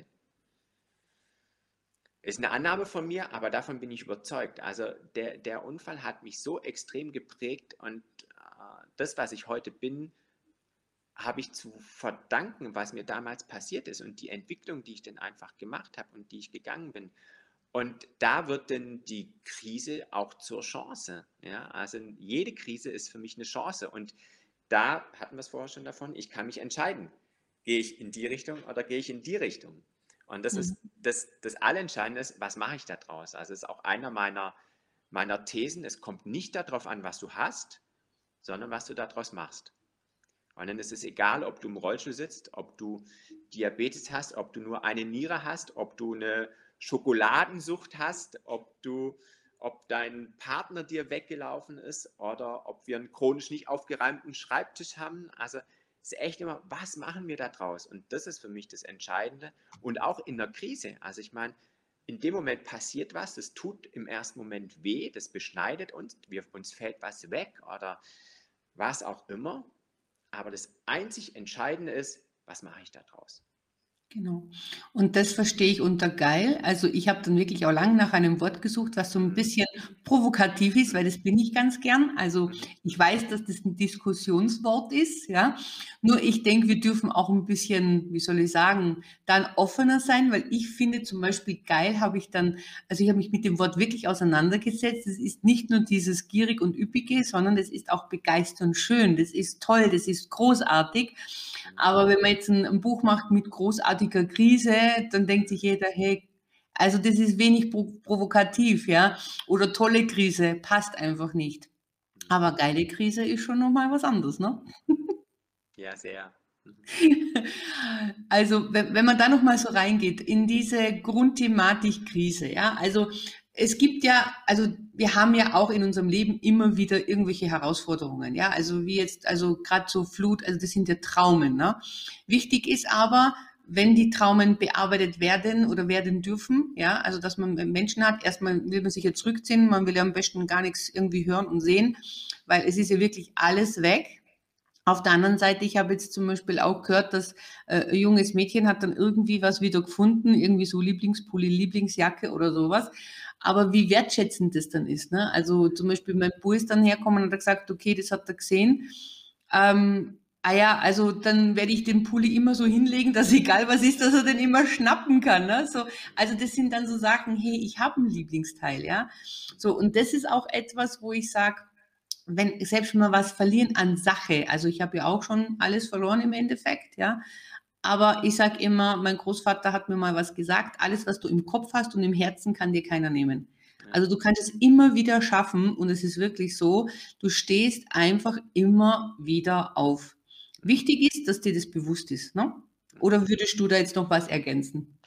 Ist eine Annahme von mir, aber davon bin ich überzeugt. Also der, der Unfall hat mich so extrem geprägt und äh, das, was ich heute bin, habe ich zu verdanken, was mir damals passiert ist und die Entwicklung, die ich dann einfach gemacht habe und die ich gegangen bin. Und da wird dann die Krise auch zur Chance. Ja? Also jede Krise ist für mich eine Chance. Und da hatten wir es vorher schon davon, ich kann mich entscheiden. Gehe ich in die Richtung oder gehe ich in die Richtung? Und das Mhm. ist das, das Allentscheidende ist, was mache ich da draus? Also es ist auch einer meiner, meiner Thesen, es kommt nicht darauf an, was du hast, sondern was du daraus machst. Und dann ist es egal, ob du im Rollstuhl sitzt, ob du Diabetes hast, ob du nur eine Niere hast, ob du eine Schokoladensucht hast, ob du, ob dein Partner dir weggelaufen ist oder ob wir einen chronisch nicht aufgeräumten Schreibtisch haben. Also es ist echt immer, was machen wir da draus? Und das ist für mich das Entscheidende. Und auch in der Krise. Also ich meine, in dem Moment passiert was, das tut im ersten Moment weh, das beschneidet uns, wir, uns fällt was weg oder was auch immer. Aber das einzig Entscheidende ist, was mache ich da draus? Genau. Und das verstehe ich unter geil. Also ich habe dann wirklich auch lang nach einem Wort gesucht, was so ein Mhm. bisschen provokativ ist, weil Mhm. das bin ich ganz gern. Also Mhm. ich weiß, dass das ein Diskussionswort ist, ja. Nur ich denke, wir dürfen auch ein bisschen, wie soll ich sagen, dann offener sein, weil ich finde zum Beispiel geil habe ich dann, also ich habe mich mit dem Wort wirklich auseinandergesetzt. Es ist nicht nur dieses gierig und üppige, sondern es ist auch begeisternd schön. Das ist toll, das ist großartig. Aber wenn man jetzt ein, ein Buch macht mit großartiger Krise, dann denkt sich jeder, hey, also das ist wenig pro provokativ, ja. Oder tolle Krise, passt einfach nicht. Aber geile Krise ist schon nochmal was anderes, ne? Ja, sehr. Mhm. Also, wenn, wenn man da nochmal so reingeht in diese Grundthematik Krise, ja, also es gibt ja, also wir haben ja auch in unserem Leben immer wieder irgendwelche Herausforderungen, ja, also wie jetzt, also gerade so Flut, also das sind ja Traumen, ne? Wichtig ist aber, wenn die Traumen bearbeitet werden oder werden dürfen, ja, also dass man Menschen hat, erstmal will man sich ja zurückziehen, man will ja am besten gar nichts irgendwie hören und sehen, weil es ist ja wirklich alles weg. Auf der anderen Seite, ich habe jetzt zum Beispiel auch gehört, dass äh, ein junges Mädchen hat dann irgendwie was wieder gefunden, irgendwie so Lieblingspulli, Lieblingsjacke oder sowas. Aber wie wertschätzend das dann ist, ne? Also zum Beispiel mein Bub ist dann hergekommen und hat gesagt, okay, das hat er gesehen. Ähm, ah ja, also dann werde ich den Pulli immer so hinlegen, dass egal was ist, dass er den immer schnappen kann, ne? So, also das sind dann so Sachen, hey, ich habe ein Lieblingsteil, ja. So, und das ist auch etwas, wo ich sage, wenn selbst wenn wir was verlieren an Sache, also ich habe ja auch schon alles verloren im Endeffekt, ja, aber ich sage immer, mein Großvater hat mir mal was gesagt, alles, was du im Kopf hast und im Herzen, kann dir keiner nehmen. Ja. Also du kannst es immer wieder schaffen und es ist wirklich so, du stehst einfach immer wieder auf. Wichtig ist, dass dir das bewusst ist, ne? Oder würdest du da jetzt noch was ergänzen?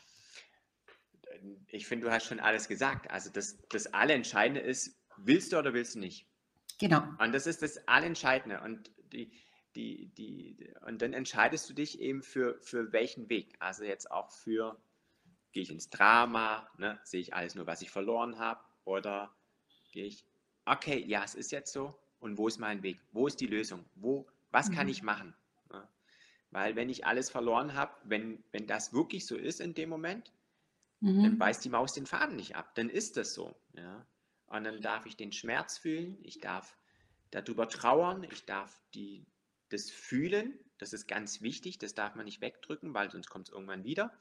Ich finde, du hast schon alles gesagt. Also das, das Allentscheidende ist, willst du oder willst du nicht? Genau. Und das ist das Allentscheidende. Und, die, die, die, und dann entscheidest du dich eben für, für welchen Weg. Also jetzt auch für, gehe ich ins Drama, ne? Sehe ich alles nur, was ich verloren habe? Oder gehe ich, okay, ja, es ist jetzt so. Und wo ist mein Weg? Wo ist die Lösung? Wo, was kann Mhm. ich machen? Ne? Weil wenn ich alles verloren habe, wenn, wenn das wirklich so ist in dem Moment, dann Mhm. beißt die Maus den Faden nicht ab. Dann ist das so. Ja? Und dann darf ich den Schmerz fühlen, ich darf darüber trauern, ich darf die, das fühlen. Das ist ganz wichtig, das darf man nicht wegdrücken, weil sonst kommt es irgendwann wieder.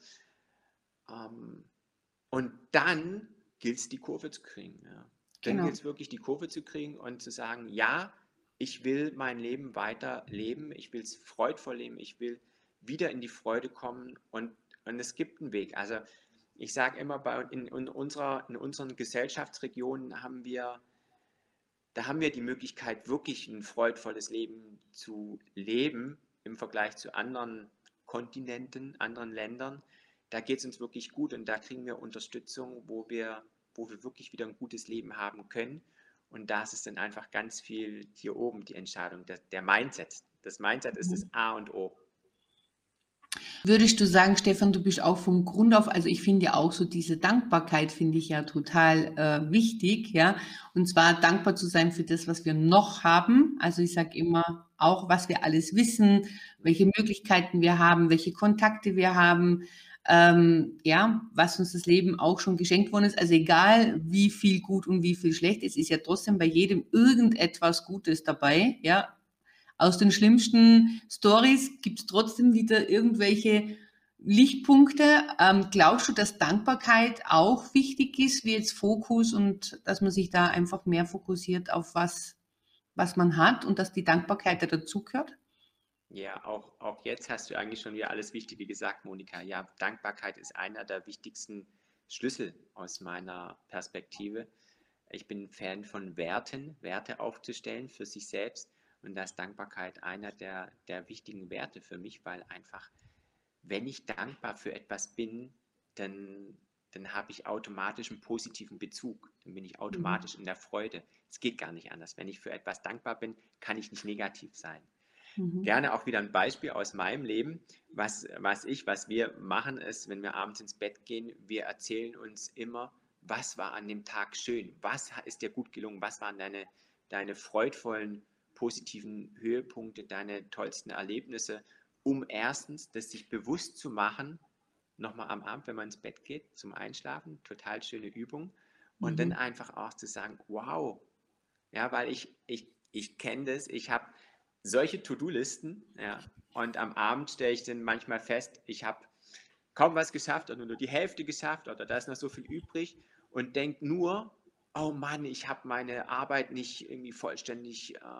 Ähm, und dann gilt es, die Kurve zu kriegen. Ja. Dann Genau. gilt es wirklich, die Kurve zu kriegen und zu sagen, ja, ich will mein Leben weiter leben, ich will es freudvoll leben, ich will wieder in die Freude kommen und, und es gibt einen Weg. Also ich sage immer, bei, in, in, unserer, in unseren Gesellschaftsregionen haben wir, da haben wir die Möglichkeit, wirklich ein freudvolles Leben zu leben im Vergleich zu anderen Kontinenten, anderen Ländern. Da geht es uns wirklich gut und da kriegen wir Unterstützung, wo wir, wo wir wirklich wieder ein gutes Leben haben können. Und da ist es dann einfach ganz viel hier oben die Entscheidung, der, der Mindset. Das Mindset ist das A und O. Würdest du sagen, Stefan, du bist auch vom Grund auf, also ich finde ja auch so diese Dankbarkeit finde ich ja total äh, wichtig, ja, und zwar dankbar zu sein für das, was wir noch haben. Also ich sage immer auch, was wir alles wissen, welche Möglichkeiten wir haben, welche Kontakte wir haben, ähm, ja, was uns das Leben auch schon geschenkt worden ist. Also egal, wie viel gut und wie viel schlecht ist, ist ja trotzdem bei jedem irgendetwas Gutes dabei, ja. Aus den schlimmsten Stories gibt es trotzdem wieder irgendwelche Lichtpunkte. Ähm, glaubst du, dass Dankbarkeit auch wichtig ist, wie jetzt Fokus und dass man sich da einfach mehr fokussiert auf was, was man hat und dass die Dankbarkeit da dazugehört? Ja, auch, auch jetzt hast du eigentlich schon wieder alles Wichtige gesagt, Monika. Ja, Dankbarkeit ist einer der wichtigsten Schlüssel aus meiner Perspektive. Ich bin Fan von Werten, Werte aufzustellen für sich selbst. Und da ist Dankbarkeit einer der, der wichtigen Werte für mich, weil einfach, wenn ich dankbar für etwas bin, dann, dann habe ich automatisch einen positiven Bezug. Dann bin ich Mhm. automatisch in der Freude. Es geht gar nicht anders. Wenn ich für etwas dankbar bin, kann ich nicht negativ sein. Mhm. Gerne auch wieder ein Beispiel aus meinem Leben. Was, was ich, was wir machen, ist, wenn wir abends ins Bett gehen, wir erzählen uns immer, was war an dem Tag schön, was ist dir gut gelungen, was waren deine, deine freudvollen, positiven Höhepunkte, deine tollsten Erlebnisse, um erstens das sich bewusst zu machen, nochmal am Abend, wenn man ins Bett geht, zum Einschlafen, total schöne Übung, und dann Mhm. einfach auch zu sagen, wow, ja, weil ich, ich, ich kenne das, ich habe solche To-Do-Listen, ja, und am Abend stelle ich dann manchmal fest, ich habe kaum was geschafft oder nur die Hälfte geschafft oder da ist noch so viel übrig und denke nur, oh Mann, ich habe meine Arbeit nicht irgendwie vollständig äh,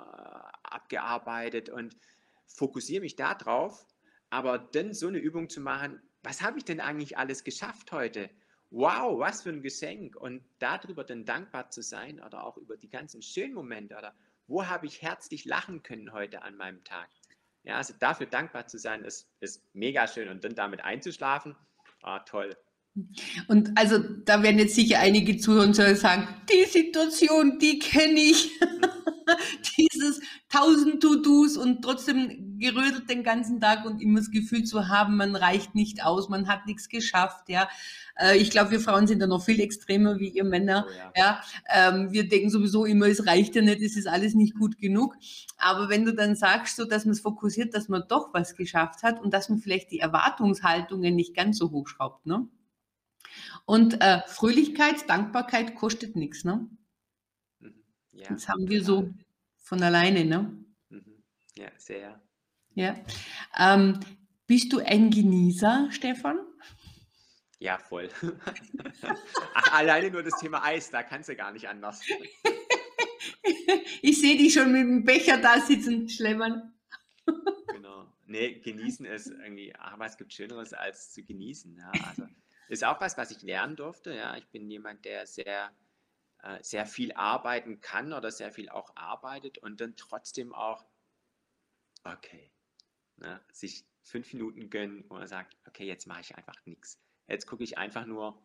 abgearbeitet und fokussiere mich da drauf, aber dann so eine Übung zu machen, was habe ich denn eigentlich alles geschafft heute? Wow, was für ein Geschenk und darüber dann dankbar zu sein oder auch über die ganzen schönen Momente oder wo habe ich herzlich lachen können heute an meinem Tag? Ja, also dafür dankbar zu sein, ist, ist mega schön und dann damit einzuschlafen, ah, toll. Und also da werden jetzt sicher einige Zuhörer und Zuhörer sagen, die Situation, die kenne ich. Dieses tausend To-Dos und trotzdem gerödelt den ganzen Tag und immer das Gefühl zu haben, man reicht nicht aus, man hat nichts geschafft, ja. Äh, Ich glaube, wir Frauen sind da noch viel extremer wie ihr Männer, Oh ja. ja. Ähm, Wir denken sowieso immer, es reicht ja nicht, es ist alles nicht gut genug. Aber wenn du dann sagst, so dass man es fokussiert, dass man doch was geschafft hat und dass man vielleicht die Erwartungshaltungen nicht ganz so hochschraubt, ne? Und äh, Fröhlichkeit, Dankbarkeit kostet nichts, ne? Mhm. Ja, Das haben wir total. so von alleine, ne? Mhm. Ja, sehr. Ja. Ähm, Bist du ein Genießer, Stefan? Ja, voll. Ach, alleine nur das Thema Eis, da kannst du gar nicht anders. Ich sehe dich schon mit dem Becher da sitzen, schlemmern. Genau. Nee, genießen ist irgendwie, ach, was gibt Schöneres als zu genießen. Ja, also ist auch was, was ich lernen durfte. Ja, ich bin jemand, der sehr, äh, sehr viel arbeiten kann oder sehr viel auch arbeitet und dann trotzdem auch, okay, ne, sich fünf Minuten gönnen, wo man sagt, okay, jetzt mache ich einfach nichts. Jetzt gucke ich einfach nur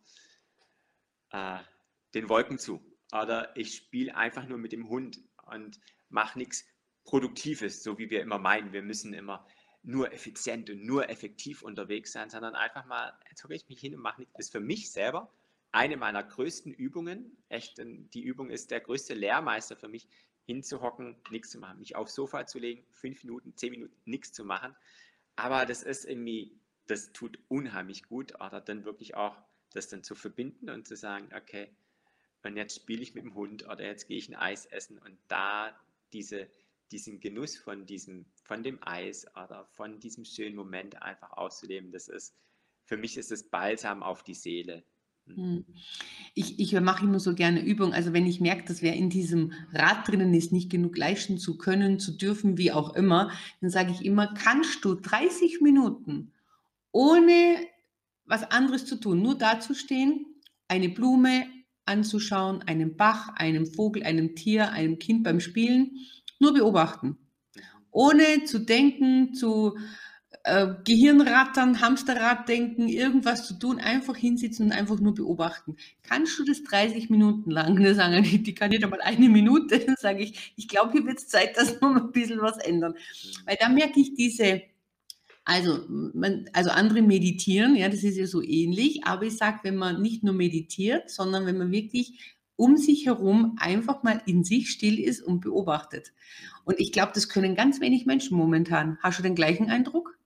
äh, den Wolken zu. Oder ich spiele einfach nur mit dem Hund und mache nichts Produktives, so wie wir immer meinen. Wir müssen immer nur effizient und nur effektiv unterwegs sein, sondern einfach mal, jetzt hocke ich mich hin und mache nichts. Das ist für mich selber eine meiner größten Übungen. Echt, die Übung ist der größte Lehrmeister für mich, hinzuhocken, nichts zu machen, mich aufs Sofa zu legen, fünf Minuten, zehn Minuten nichts zu machen. Aber das ist irgendwie, das tut unheimlich gut, oder dann wirklich auch das dann zu verbinden und zu sagen, okay, und jetzt spiele ich mit dem Hund oder jetzt gehe ich ein Eis essen und da diese, diesen Genuss von diesem, von dem Eis oder von diesem schönen Moment einfach auszuleben, das ist, für mich ist es Balsam auf die Seele. Hm. Hm. Ich, ich mache immer so gerne Übungen. Also wenn ich merke, dass wer in diesem Rad drinnen ist, nicht genug leisten zu können, zu dürfen, wie auch immer, dann sage ich immer, kannst du dreißig Minuten ohne was anderes zu tun, nur dazustehen, eine Blume anzuschauen, einen Bach, einen Vogel, einem Tier, einem Kind beim Spielen, nur beobachten, Mhm. ohne zu denken, zu äh, Gehirnrattern, Hamsterraddenken, irgendwas zu tun, einfach hinsitzen und einfach nur beobachten. Kannst du das dreißig Minuten lang? Da sagen die, die kann nicht einmal eine Minute. Dann sage ich, ich glaube, hier wird es Zeit, dass wir mal ein bisschen was ändern. Mhm. Weil da merke ich diese, also, man, also andere meditieren, ja, das ist ja so ähnlich, aber ich sage, wenn man nicht nur meditiert, sondern wenn man wirklich um sich herum einfach mal in sich still ist und beobachtet. Und ich glaube, das können ganz wenig Menschen momentan. Hast du den gleichen Eindruck?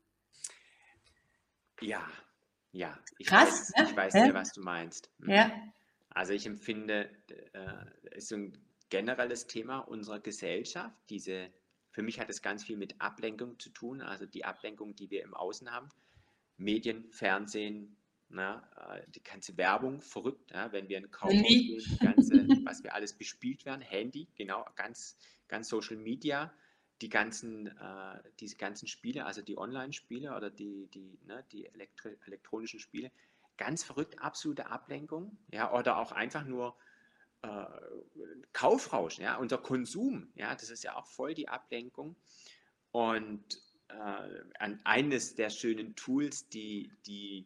Ja, ja, ich Krass, weiß, ne? ich weiß Ja, sehr, was du meinst. Mhm. ja. Also ich empfinde, äh, ist so ein generelles Thema unserer Gesellschaft. Diese, für mich hat es ganz viel mit Ablenkung zu tun, also die Ablenkung, die wir im Außen haben. Medien, Fernsehen, na, äh, die ganze Werbung, verrückt, ja, wenn wir in ein Kaufhaus Handy. gehen, die ganze, was wir alles bespielt werden, Handy, genau, ganz, ganz Social Media, die ganzen, äh, diese ganzen Spiele, also die Online-Spiele oder die, die, ne, die elektri elektronischen Spiele, ganz verrückt, absolute Ablenkung, ja, oder auch einfach nur äh, Kaufrausch, ja, unser Konsum, ja, das ist ja auch voll die Ablenkung. Und äh, eines der schönen Tools, die, die,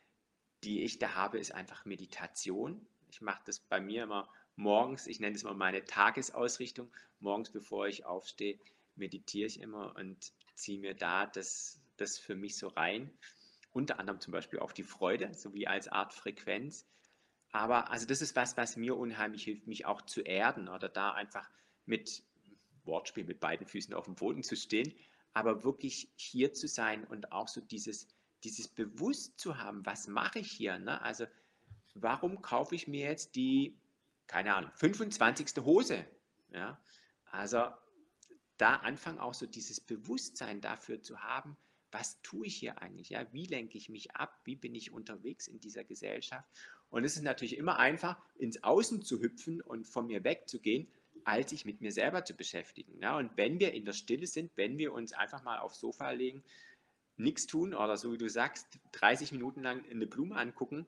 die ich da habe, ist einfach Meditation. Ich mache das bei mir immer morgens, ich nenne es mal meine Tagesausrichtung. Morgens, bevor ich aufstehe, meditiere ich immer und ziehe mir da das, das für mich so rein. Unter anderem zum Beispiel auch die Freude, sowie als Art Frequenz. Aber also das ist was, was mir unheimlich hilft, mich auch zu erden oder da einfach mit Wortspiel mit beiden Füßen auf dem Boden zu stehen, aber wirklich hier zu sein und auch so dieses, dieses Bewusst zu haben, was mache ich hier? Ne? Also warum kaufe ich mir jetzt die, keine Ahnung, fünfundzwanzigste Hose? Ja? Also da anfangen auch so dieses Bewusstsein dafür zu haben, was tue ich hier eigentlich? Ja? Wie lenke ich mich ab? Wie bin ich unterwegs in dieser Gesellschaft? Und es ist natürlich immer einfach, ins Außen zu hüpfen und von mir wegzugehen, als sich mit mir selber zu beschäftigen. Ja? Und wenn wir in der Stille sind, wenn wir uns einfach mal aufs Sofa legen, nichts tun oder so wie du sagst, dreißig Minuten lang eine Blume angucken,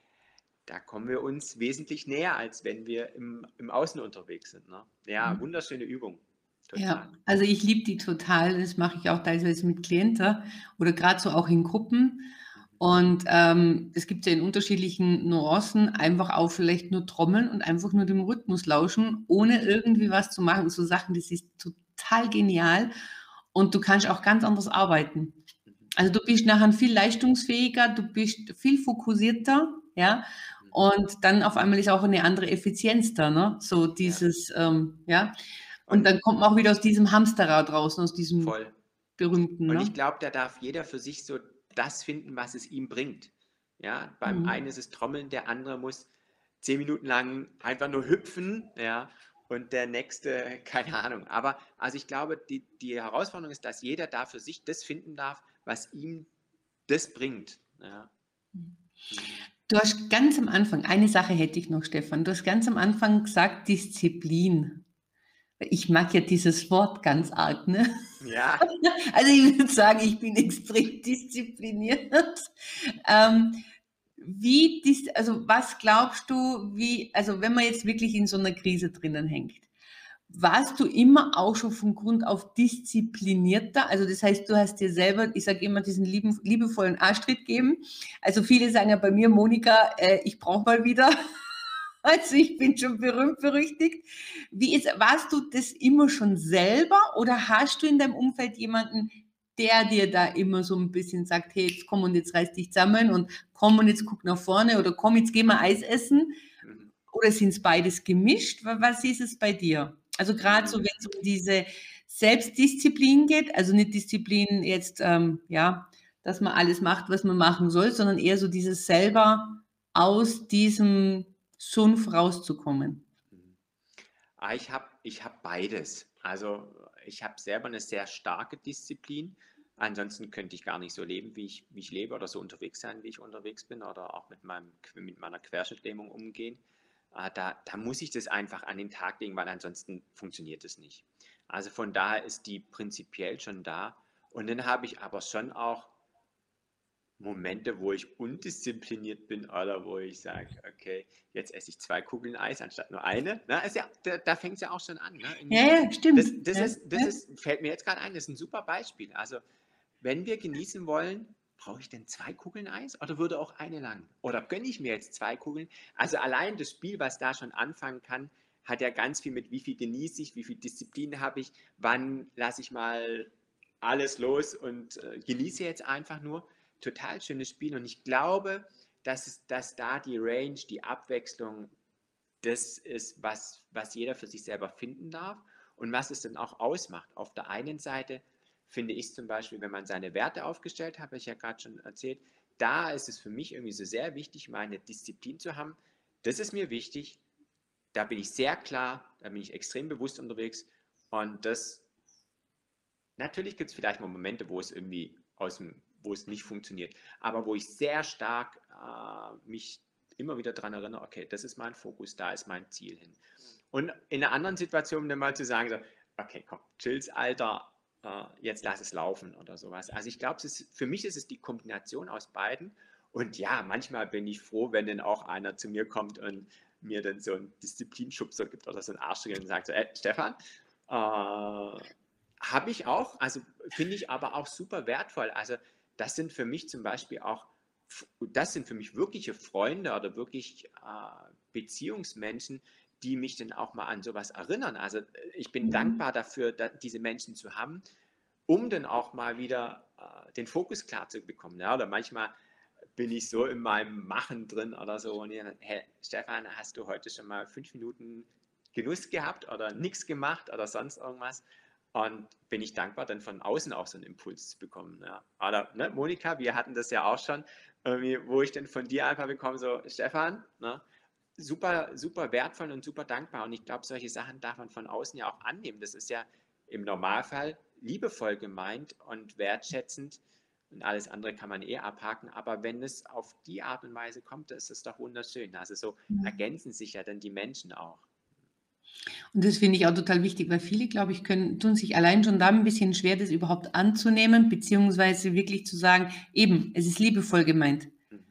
da kommen wir uns wesentlich näher, als wenn wir im, im Außen unterwegs sind. Ne? Ja, wunderschöne Übung. Total. Ja, also ich liebe die total. Das mache ich auch teilweise mit Klienten oder gerade so auch in Gruppen. Und ähm, das gibt es ja in unterschiedlichen Nuancen, einfach auch vielleicht nur trommeln und einfach nur dem Rhythmus lauschen, ohne irgendwie was zu machen. So Sachen, das ist total genial und du kannst auch ganz anders arbeiten. Also du bist nachher viel leistungsfähiger, du bist viel fokussierter, ja, und dann auf einmal ist auch eine andere Effizienz da, ne? So dieses, ja, ähm, ja. Und, und dann kommt man auch wieder aus diesem Hamsterrad raus, aus diesem voll. berühmten, und ne? ich glaube, da darf jeder für sich so das finden, was es ihm bringt. Ja, beim Mhm. einen ist es Trommeln, der andere muss zehn Minuten lang einfach nur hüpfen, ja, und der nächste, keine Ahnung. Aber also ich glaube, die, die Herausforderung ist, dass jeder da für sich das finden darf, was ihm das bringt. Ja. Du hast ganz am Anfang, eine Sache hätte ich noch, Stefan, du hast ganz am Anfang gesagt, Disziplin. Ich mag ja dieses Wort ganz arg, ne? Ja. Also ich würde sagen, ich bin extrem diszipliniert. Ähm, wie, dis- also was glaubst du, wie, also wenn man jetzt wirklich in so einer Krise drinnen hängt, warst du immer auch schon von Grund auf disziplinierter? Also das heißt, du hast dir selber, ich sage immer, diesen lieben, liebevollen Arschtritt gegeben. Also viele sagen ja bei mir, Monika, äh, ich brauche mal wieder. Also ich bin schon berühmt berüchtigt. Wie ist, warst du das immer schon selber oder hast du in deinem Umfeld jemanden, der dir da immer so ein bisschen sagt, hey, jetzt komm und jetzt reiß dich zusammen und komm und jetzt guck nach vorne oder komm, jetzt gehen wir Eis essen? Mhm. Oder sind es beides gemischt? Was ist es bei dir? Also gerade so, wenn es um diese Selbstdisziplin geht, also nicht Disziplin jetzt, ähm, ja, dass man alles macht, was man machen soll, sondern eher so dieses selber aus diesem Sumpf rauszukommen. Ah, ich habe ich hab beides. Also ich habe selber eine sehr starke Disziplin. Ansonsten könnte ich gar nicht so leben, wie ich, wie ich lebe oder so unterwegs sein, wie ich unterwegs bin oder auch mit, meinem, mit meiner Querschnittlähmung umgehen. Äh, Da, da muss ich das einfach an den Tag legen, weil ansonsten funktioniert es nicht. Also von daher ist die prinzipiell schon da. Und dann habe ich aber schon auch Momente, wo ich undiszipliniert bin oder wo ich sage, okay, jetzt esse ich zwei Kugeln Eis anstatt nur eine. Na, ist ja, da, da fängt es ja auch schon an. Ne? Ja, ja, Das, stimmt. das, Ja, ist, das ja. ist, fällt mir jetzt gerade ein, das ist ein super Beispiel. Also, wenn wir genießen wollen, brauche ich denn zwei Kugeln Eis oder würde auch eine lang? Oder gönne ich mir jetzt zwei Kugeln? Also allein das Spiel, was da schon anfangen kann, hat ja ganz viel mit, wie viel genieße ich, wie viel Disziplin habe ich, wann lasse ich mal alles los und äh, genieße jetzt einfach nur. Total schönes Spiel und ich glaube, dass, es, dass da die Range, die Abwechslung, das ist, was, was jeder für sich selber finden darf und was es dann auch ausmacht. Auf der einen Seite finde ich zum Beispiel, wenn man seine Werte aufgestellt hat, habe ich ja gerade schon erzählt, da ist es für mich irgendwie so sehr wichtig, meine Disziplin zu haben. Das ist mir wichtig, da bin ich sehr klar, da bin ich extrem bewusst unterwegs und das, natürlich gibt es vielleicht mal Momente, wo es irgendwie aus dem, wo es nicht funktioniert, aber wo ich sehr stark äh, mich immer wieder daran erinnere, okay, das ist mein Fokus, da ist mein Ziel hin. Und in einer anderen Situation dann mal zu sagen, so, okay, komm, chills, Alter, äh, jetzt lass es laufen oder sowas. Also ich glaube, für mich ist es die Kombination aus beiden. Und ja, manchmal bin ich froh, wenn dann auch einer zu mir kommt und mir dann so einen Disziplinschubser gibt oder so einen Arschtritt und sagt so, ey, Stefan, äh, habe ich auch, also finde ich aber auch super wertvoll. Also das sind für mich zum Beispiel auch, das sind für mich wirkliche Freunde oder wirklich äh, Beziehungsmenschen, die mich dann auch mal an sowas erinnern. Also ich bin Mhm. dankbar dafür, da, diese Menschen zu haben, um dann auch mal wieder äh, den Fokus klar zu bekommen. Ja? Oder manchmal bin ich so in meinem Machen drin oder so und dann, hey Stefan, hast du heute schon mal fünf Minuten Genuss gehabt oder nichts gemacht oder sonst irgendwas? Und bin ich dankbar, dann von außen auch so einen Impuls zu bekommen. Ja. Oder, ne, Monika, wir hatten das ja auch schon, wo ich dann von dir einfach bekomme, so, Stefan, ne, super, super wertvoll und super dankbar. Und ich glaube, solche Sachen darf man von außen ja auch annehmen. Das ist ja im Normalfall liebevoll gemeint und wertschätzend. Und alles andere kann man eh abhaken. Aber wenn es auf die Art und Weise kommt, ist es doch wunderschön. Also so ergänzen sich ja dann die Menschen auch. Und das finde ich auch total wichtig, weil viele, glaube ich, können, tun sich allein schon da ein bisschen schwer, das überhaupt anzunehmen, beziehungsweise wirklich zu sagen, eben, es ist liebevoll gemeint.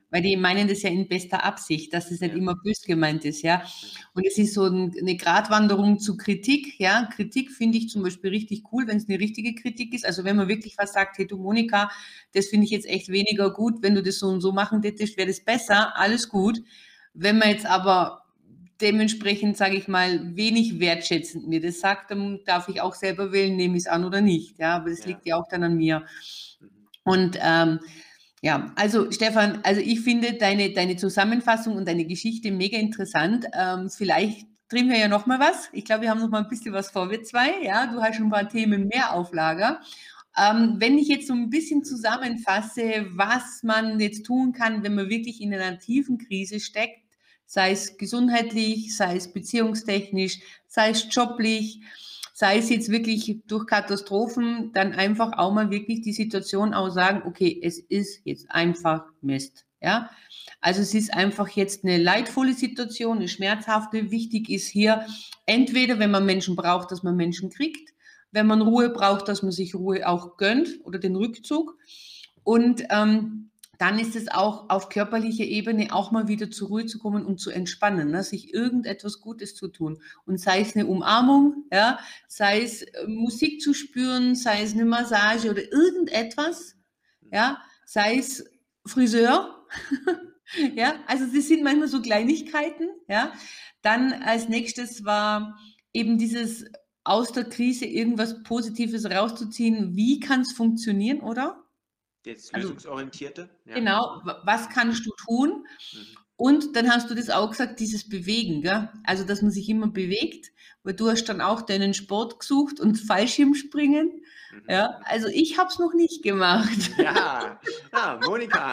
Weil die meinen das ja in bester Absicht, dass es nicht Ja. immer böse gemeint ist, ja. Und es ist so ein, eine Gratwanderung zu Kritik, ja. Kritik finde ich zum Beispiel richtig cool, wenn es eine richtige Kritik ist. Also wenn man wirklich was sagt, hey du Monika, das finde ich jetzt echt weniger gut, wenn du das so und so machen hättest, wäre das besser, alles gut. Wenn man jetzt aber dementsprechend, sage ich mal, wenig wertschätzend mir das sagt, dann darf ich auch selber wählen, nehme ich es an oder nicht, ja. Aber das Ja. liegt ja auch dann an mir. Mhm. Und ähm, ja, also Stefan, also ich finde deine, deine Zusammenfassung und deine Geschichte mega interessant. Ähm, vielleicht drehen wir ja noch mal was. Ich glaube, wir haben noch mal ein bisschen was vor, wir zwei. Ja, du hast schon ein paar Themen mehr auf Lager. Ähm, wenn ich jetzt so ein bisschen zusammenfasse, was man jetzt tun kann, wenn man wirklich in einer tiefen Krise steckt, sei es gesundheitlich, sei es beziehungstechnisch, sei es joblich, sei es jetzt wirklich durch Katastrophen, dann einfach auch mal wirklich die Situation auch sagen, okay, es ist jetzt einfach Mist, ja. Also es ist einfach jetzt eine leidvolle Situation, eine schmerzhafte. Wichtig ist hier, entweder wenn man Menschen braucht, dass man Menschen kriegt, wenn man Ruhe braucht, dass man sich Ruhe auch gönnt oder den Rückzug. Und ähm, dann ist es auch auf körperlicher Ebene auch mal wieder zur Ruhe zu kommen und zu entspannen, ne? Sich irgendetwas Gutes zu tun. Und sei es eine Umarmung, ja, sei es äh, Musik zu spüren, sei es eine Massage oder irgendetwas, ja, sei es Friseur, ja, also das sind manchmal so Kleinigkeiten, ja. Dann als nächstes war eben dieses aus der Krise irgendwas Positives rauszuziehen. Wie kann es funktionieren, oder? Das Also Lösungsorientierte, ja. genau, wa- was kannst du tun? Mhm. Und dann hast du das auch gesagt, dieses Bewegen, gell? Also dass man sich immer bewegt, weil du hast dann auch deinen Sport gesucht und Fallschirmspringen. Mhm. Ja, also ich habe es noch nicht gemacht. Ja, ah, Monika.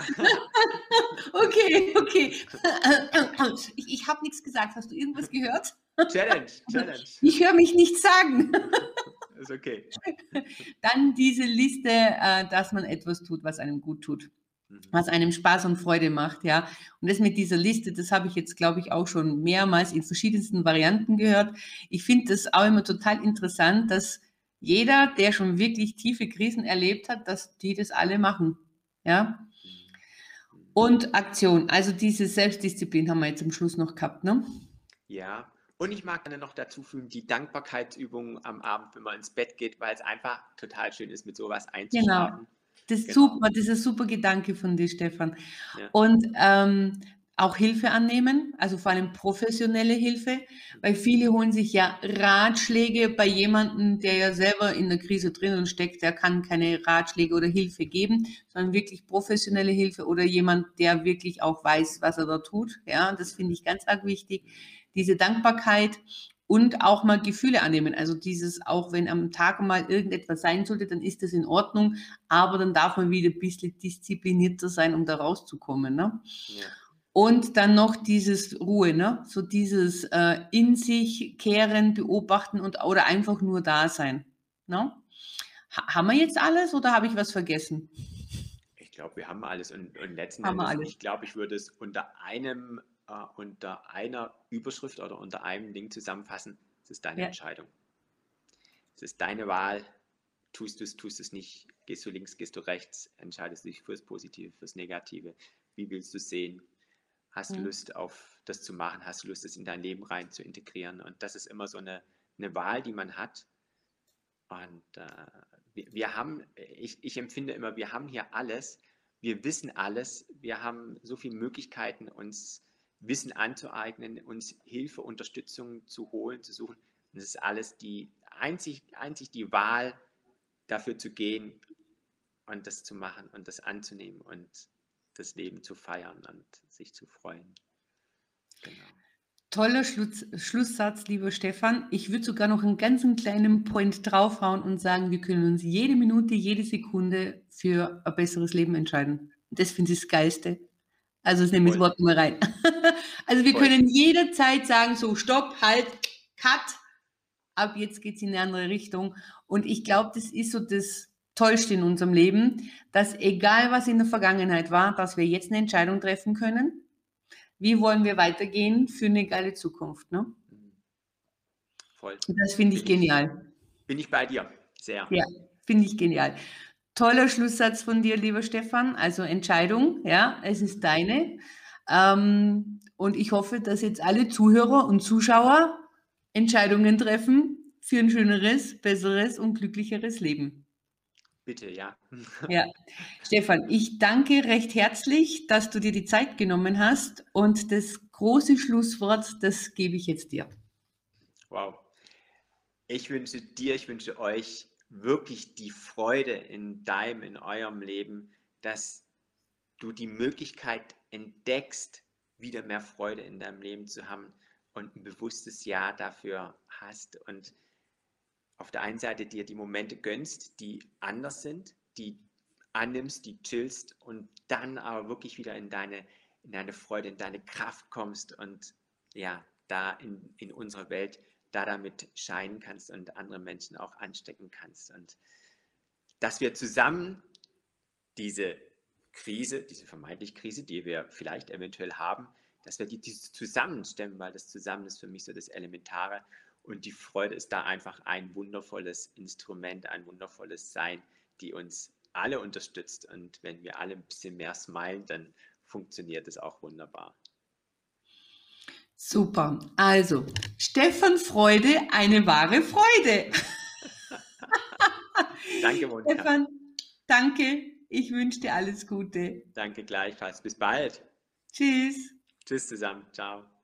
Okay, okay. Ich, ich habe nichts gesagt. Hast du irgendwas gehört? Challenge, Challenge. Ich höre mich nicht sagen. Ist okay. Dann diese Liste, äh, dass man etwas tut, was einem gut tut, Mhm. was einem Spaß und Freude macht, ja. Und das mit dieser Liste, das habe ich jetzt, glaube ich, auch schon mehrmals in verschiedensten Varianten gehört. Ich finde das auch immer total interessant, dass jeder, der schon wirklich tiefe Krisen erlebt hat, dass die das alle machen, ja. Mhm. Und Aktion, also diese Selbstdisziplin haben wir jetzt am Schluss noch gehabt, ne? Ja, und ich mag gerne noch dazu fügen, die Dankbarkeitsübung am Abend, wenn man ins Bett geht, weil es einfach total schön ist, mit sowas Genau. einzuschlafen. Das ist Genau. super, das ist ein super Gedanke von dir, Stefan. Ja. Und ähm, auch Hilfe annehmen, also vor allem professionelle Hilfe, weil viele holen sich ja Ratschläge bei jemandem, der ja selber in der Krise drinnen steckt, der kann keine Ratschläge oder Hilfe geben, sondern wirklich professionelle Hilfe oder jemand, der wirklich auch weiß, was er da tut. Ja, das finde ich ganz arg wichtig. Diese Dankbarkeit und auch mal Gefühle annehmen. Also dieses, auch wenn am Tag mal irgendetwas sein sollte, dann ist das in Ordnung, aber dann darf man wieder ein bisschen disziplinierter sein, um da rauszukommen. Ne? Ja. Und dann noch dieses Ruhe, ne? So dieses äh, in sich kehren, beobachten und oder einfach nur da sein. Ne? Ha haben wir jetzt alles oder habe ich was vergessen? Ich glaube, wir haben alles und, und letzten Haben wir Endes, alles. ich glaube, ich würde es unter einem, äh, unter einer Überschrift oder unter einem Ding zusammenfassen. Es ist deine Ja. Entscheidung. Es ist deine Wahl. Tust du es, tust du es nicht. Gehst du links, gehst du rechts. Entscheidest du dich fürs Positive, fürs Negative. Wie willst du es sehen? Hast du Mhm. Lust auf das zu machen? Hast du Lust, es in dein Leben rein zu integrieren? Und das ist immer so eine, eine Wahl, die man hat. Und äh, wir, wir haben, ich, ich empfinde immer, wir haben hier alles, wir wissen alles, wir haben so viele Möglichkeiten, uns Wissen anzueignen, uns Hilfe, Unterstützung zu holen, zu suchen. Und es ist alles die einzig, einzig die Wahl, dafür zu gehen und das zu machen und das anzunehmen und das Leben zu feiern und sich zu freuen. Genau. Toller Schluss, Schlusssatz, lieber Stefan. Ich würde sogar noch einen ganz kleinen Point draufhauen und sagen, wir können uns jede Minute, jede Sekunde für ein besseres Leben entscheiden. Das finde ich das Geilste. Also das nehme ich das Voll. Wort mal rein. Also wir Voll. können jederzeit sagen, so stopp, halt, cut, ab jetzt geht es in eine andere Richtung. Und ich glaube, das ist so das Tollste in unserem Leben, dass egal was in der Vergangenheit war, dass wir jetzt eine Entscheidung treffen können. Wie wollen wir weitergehen für eine geile Zukunft? Ne? Mhm. Voll. Und das finde ich Bin ich, genial. bin ich bei dir. Sehr. Ja, finde ich genial. Toller Schlusssatz von dir, lieber Stefan. Also Entscheidung, ja, es ist deine. Ähm, und ich hoffe, dass jetzt alle Zuhörer und Zuschauer Entscheidungen treffen für ein schöneres, besseres und glücklicheres Leben. Bitte, ja. Ja, Stefan, ich danke recht herzlich, dass du dir die Zeit genommen hast und das große Schlusswort, das gebe ich jetzt dir. Wow. Ich wünsche dir, ich wünsche euch wirklich die Freude in deinem, in eurem Leben, dass du die Möglichkeit entdeckst, wieder mehr Freude in deinem Leben zu haben und ein bewusstes Ja dafür hast und auf der einen Seite dir die Momente gönnst, die anders sind, die annimmst, die chillst und dann aber wirklich wieder in deine, in deine Freude, in deine Kraft kommst und ja, da in, in unserer Welt da damit scheinen kannst und andere Menschen auch anstecken kannst. Und dass wir zusammen diese Krise, diese vermeintliche Krise, die wir vielleicht eventuell haben, dass wir die, die zusammenstemmen, weil das Zusammen ist für mich so das Elementare. Und die Freude ist da einfach ein wundervolles Instrument, ein wundervolles Sein, die uns alle unterstützt. Und wenn wir alle ein bisschen mehr smilen, dann funktioniert es auch wunderbar. Super. Also, Stefan Freude, eine wahre Freude. Danke, Monika. Stefan, danke. Ich wünsche dir alles Gute. Danke gleichfalls. Bis bald. Tschüss. Tschüss zusammen. Ciao.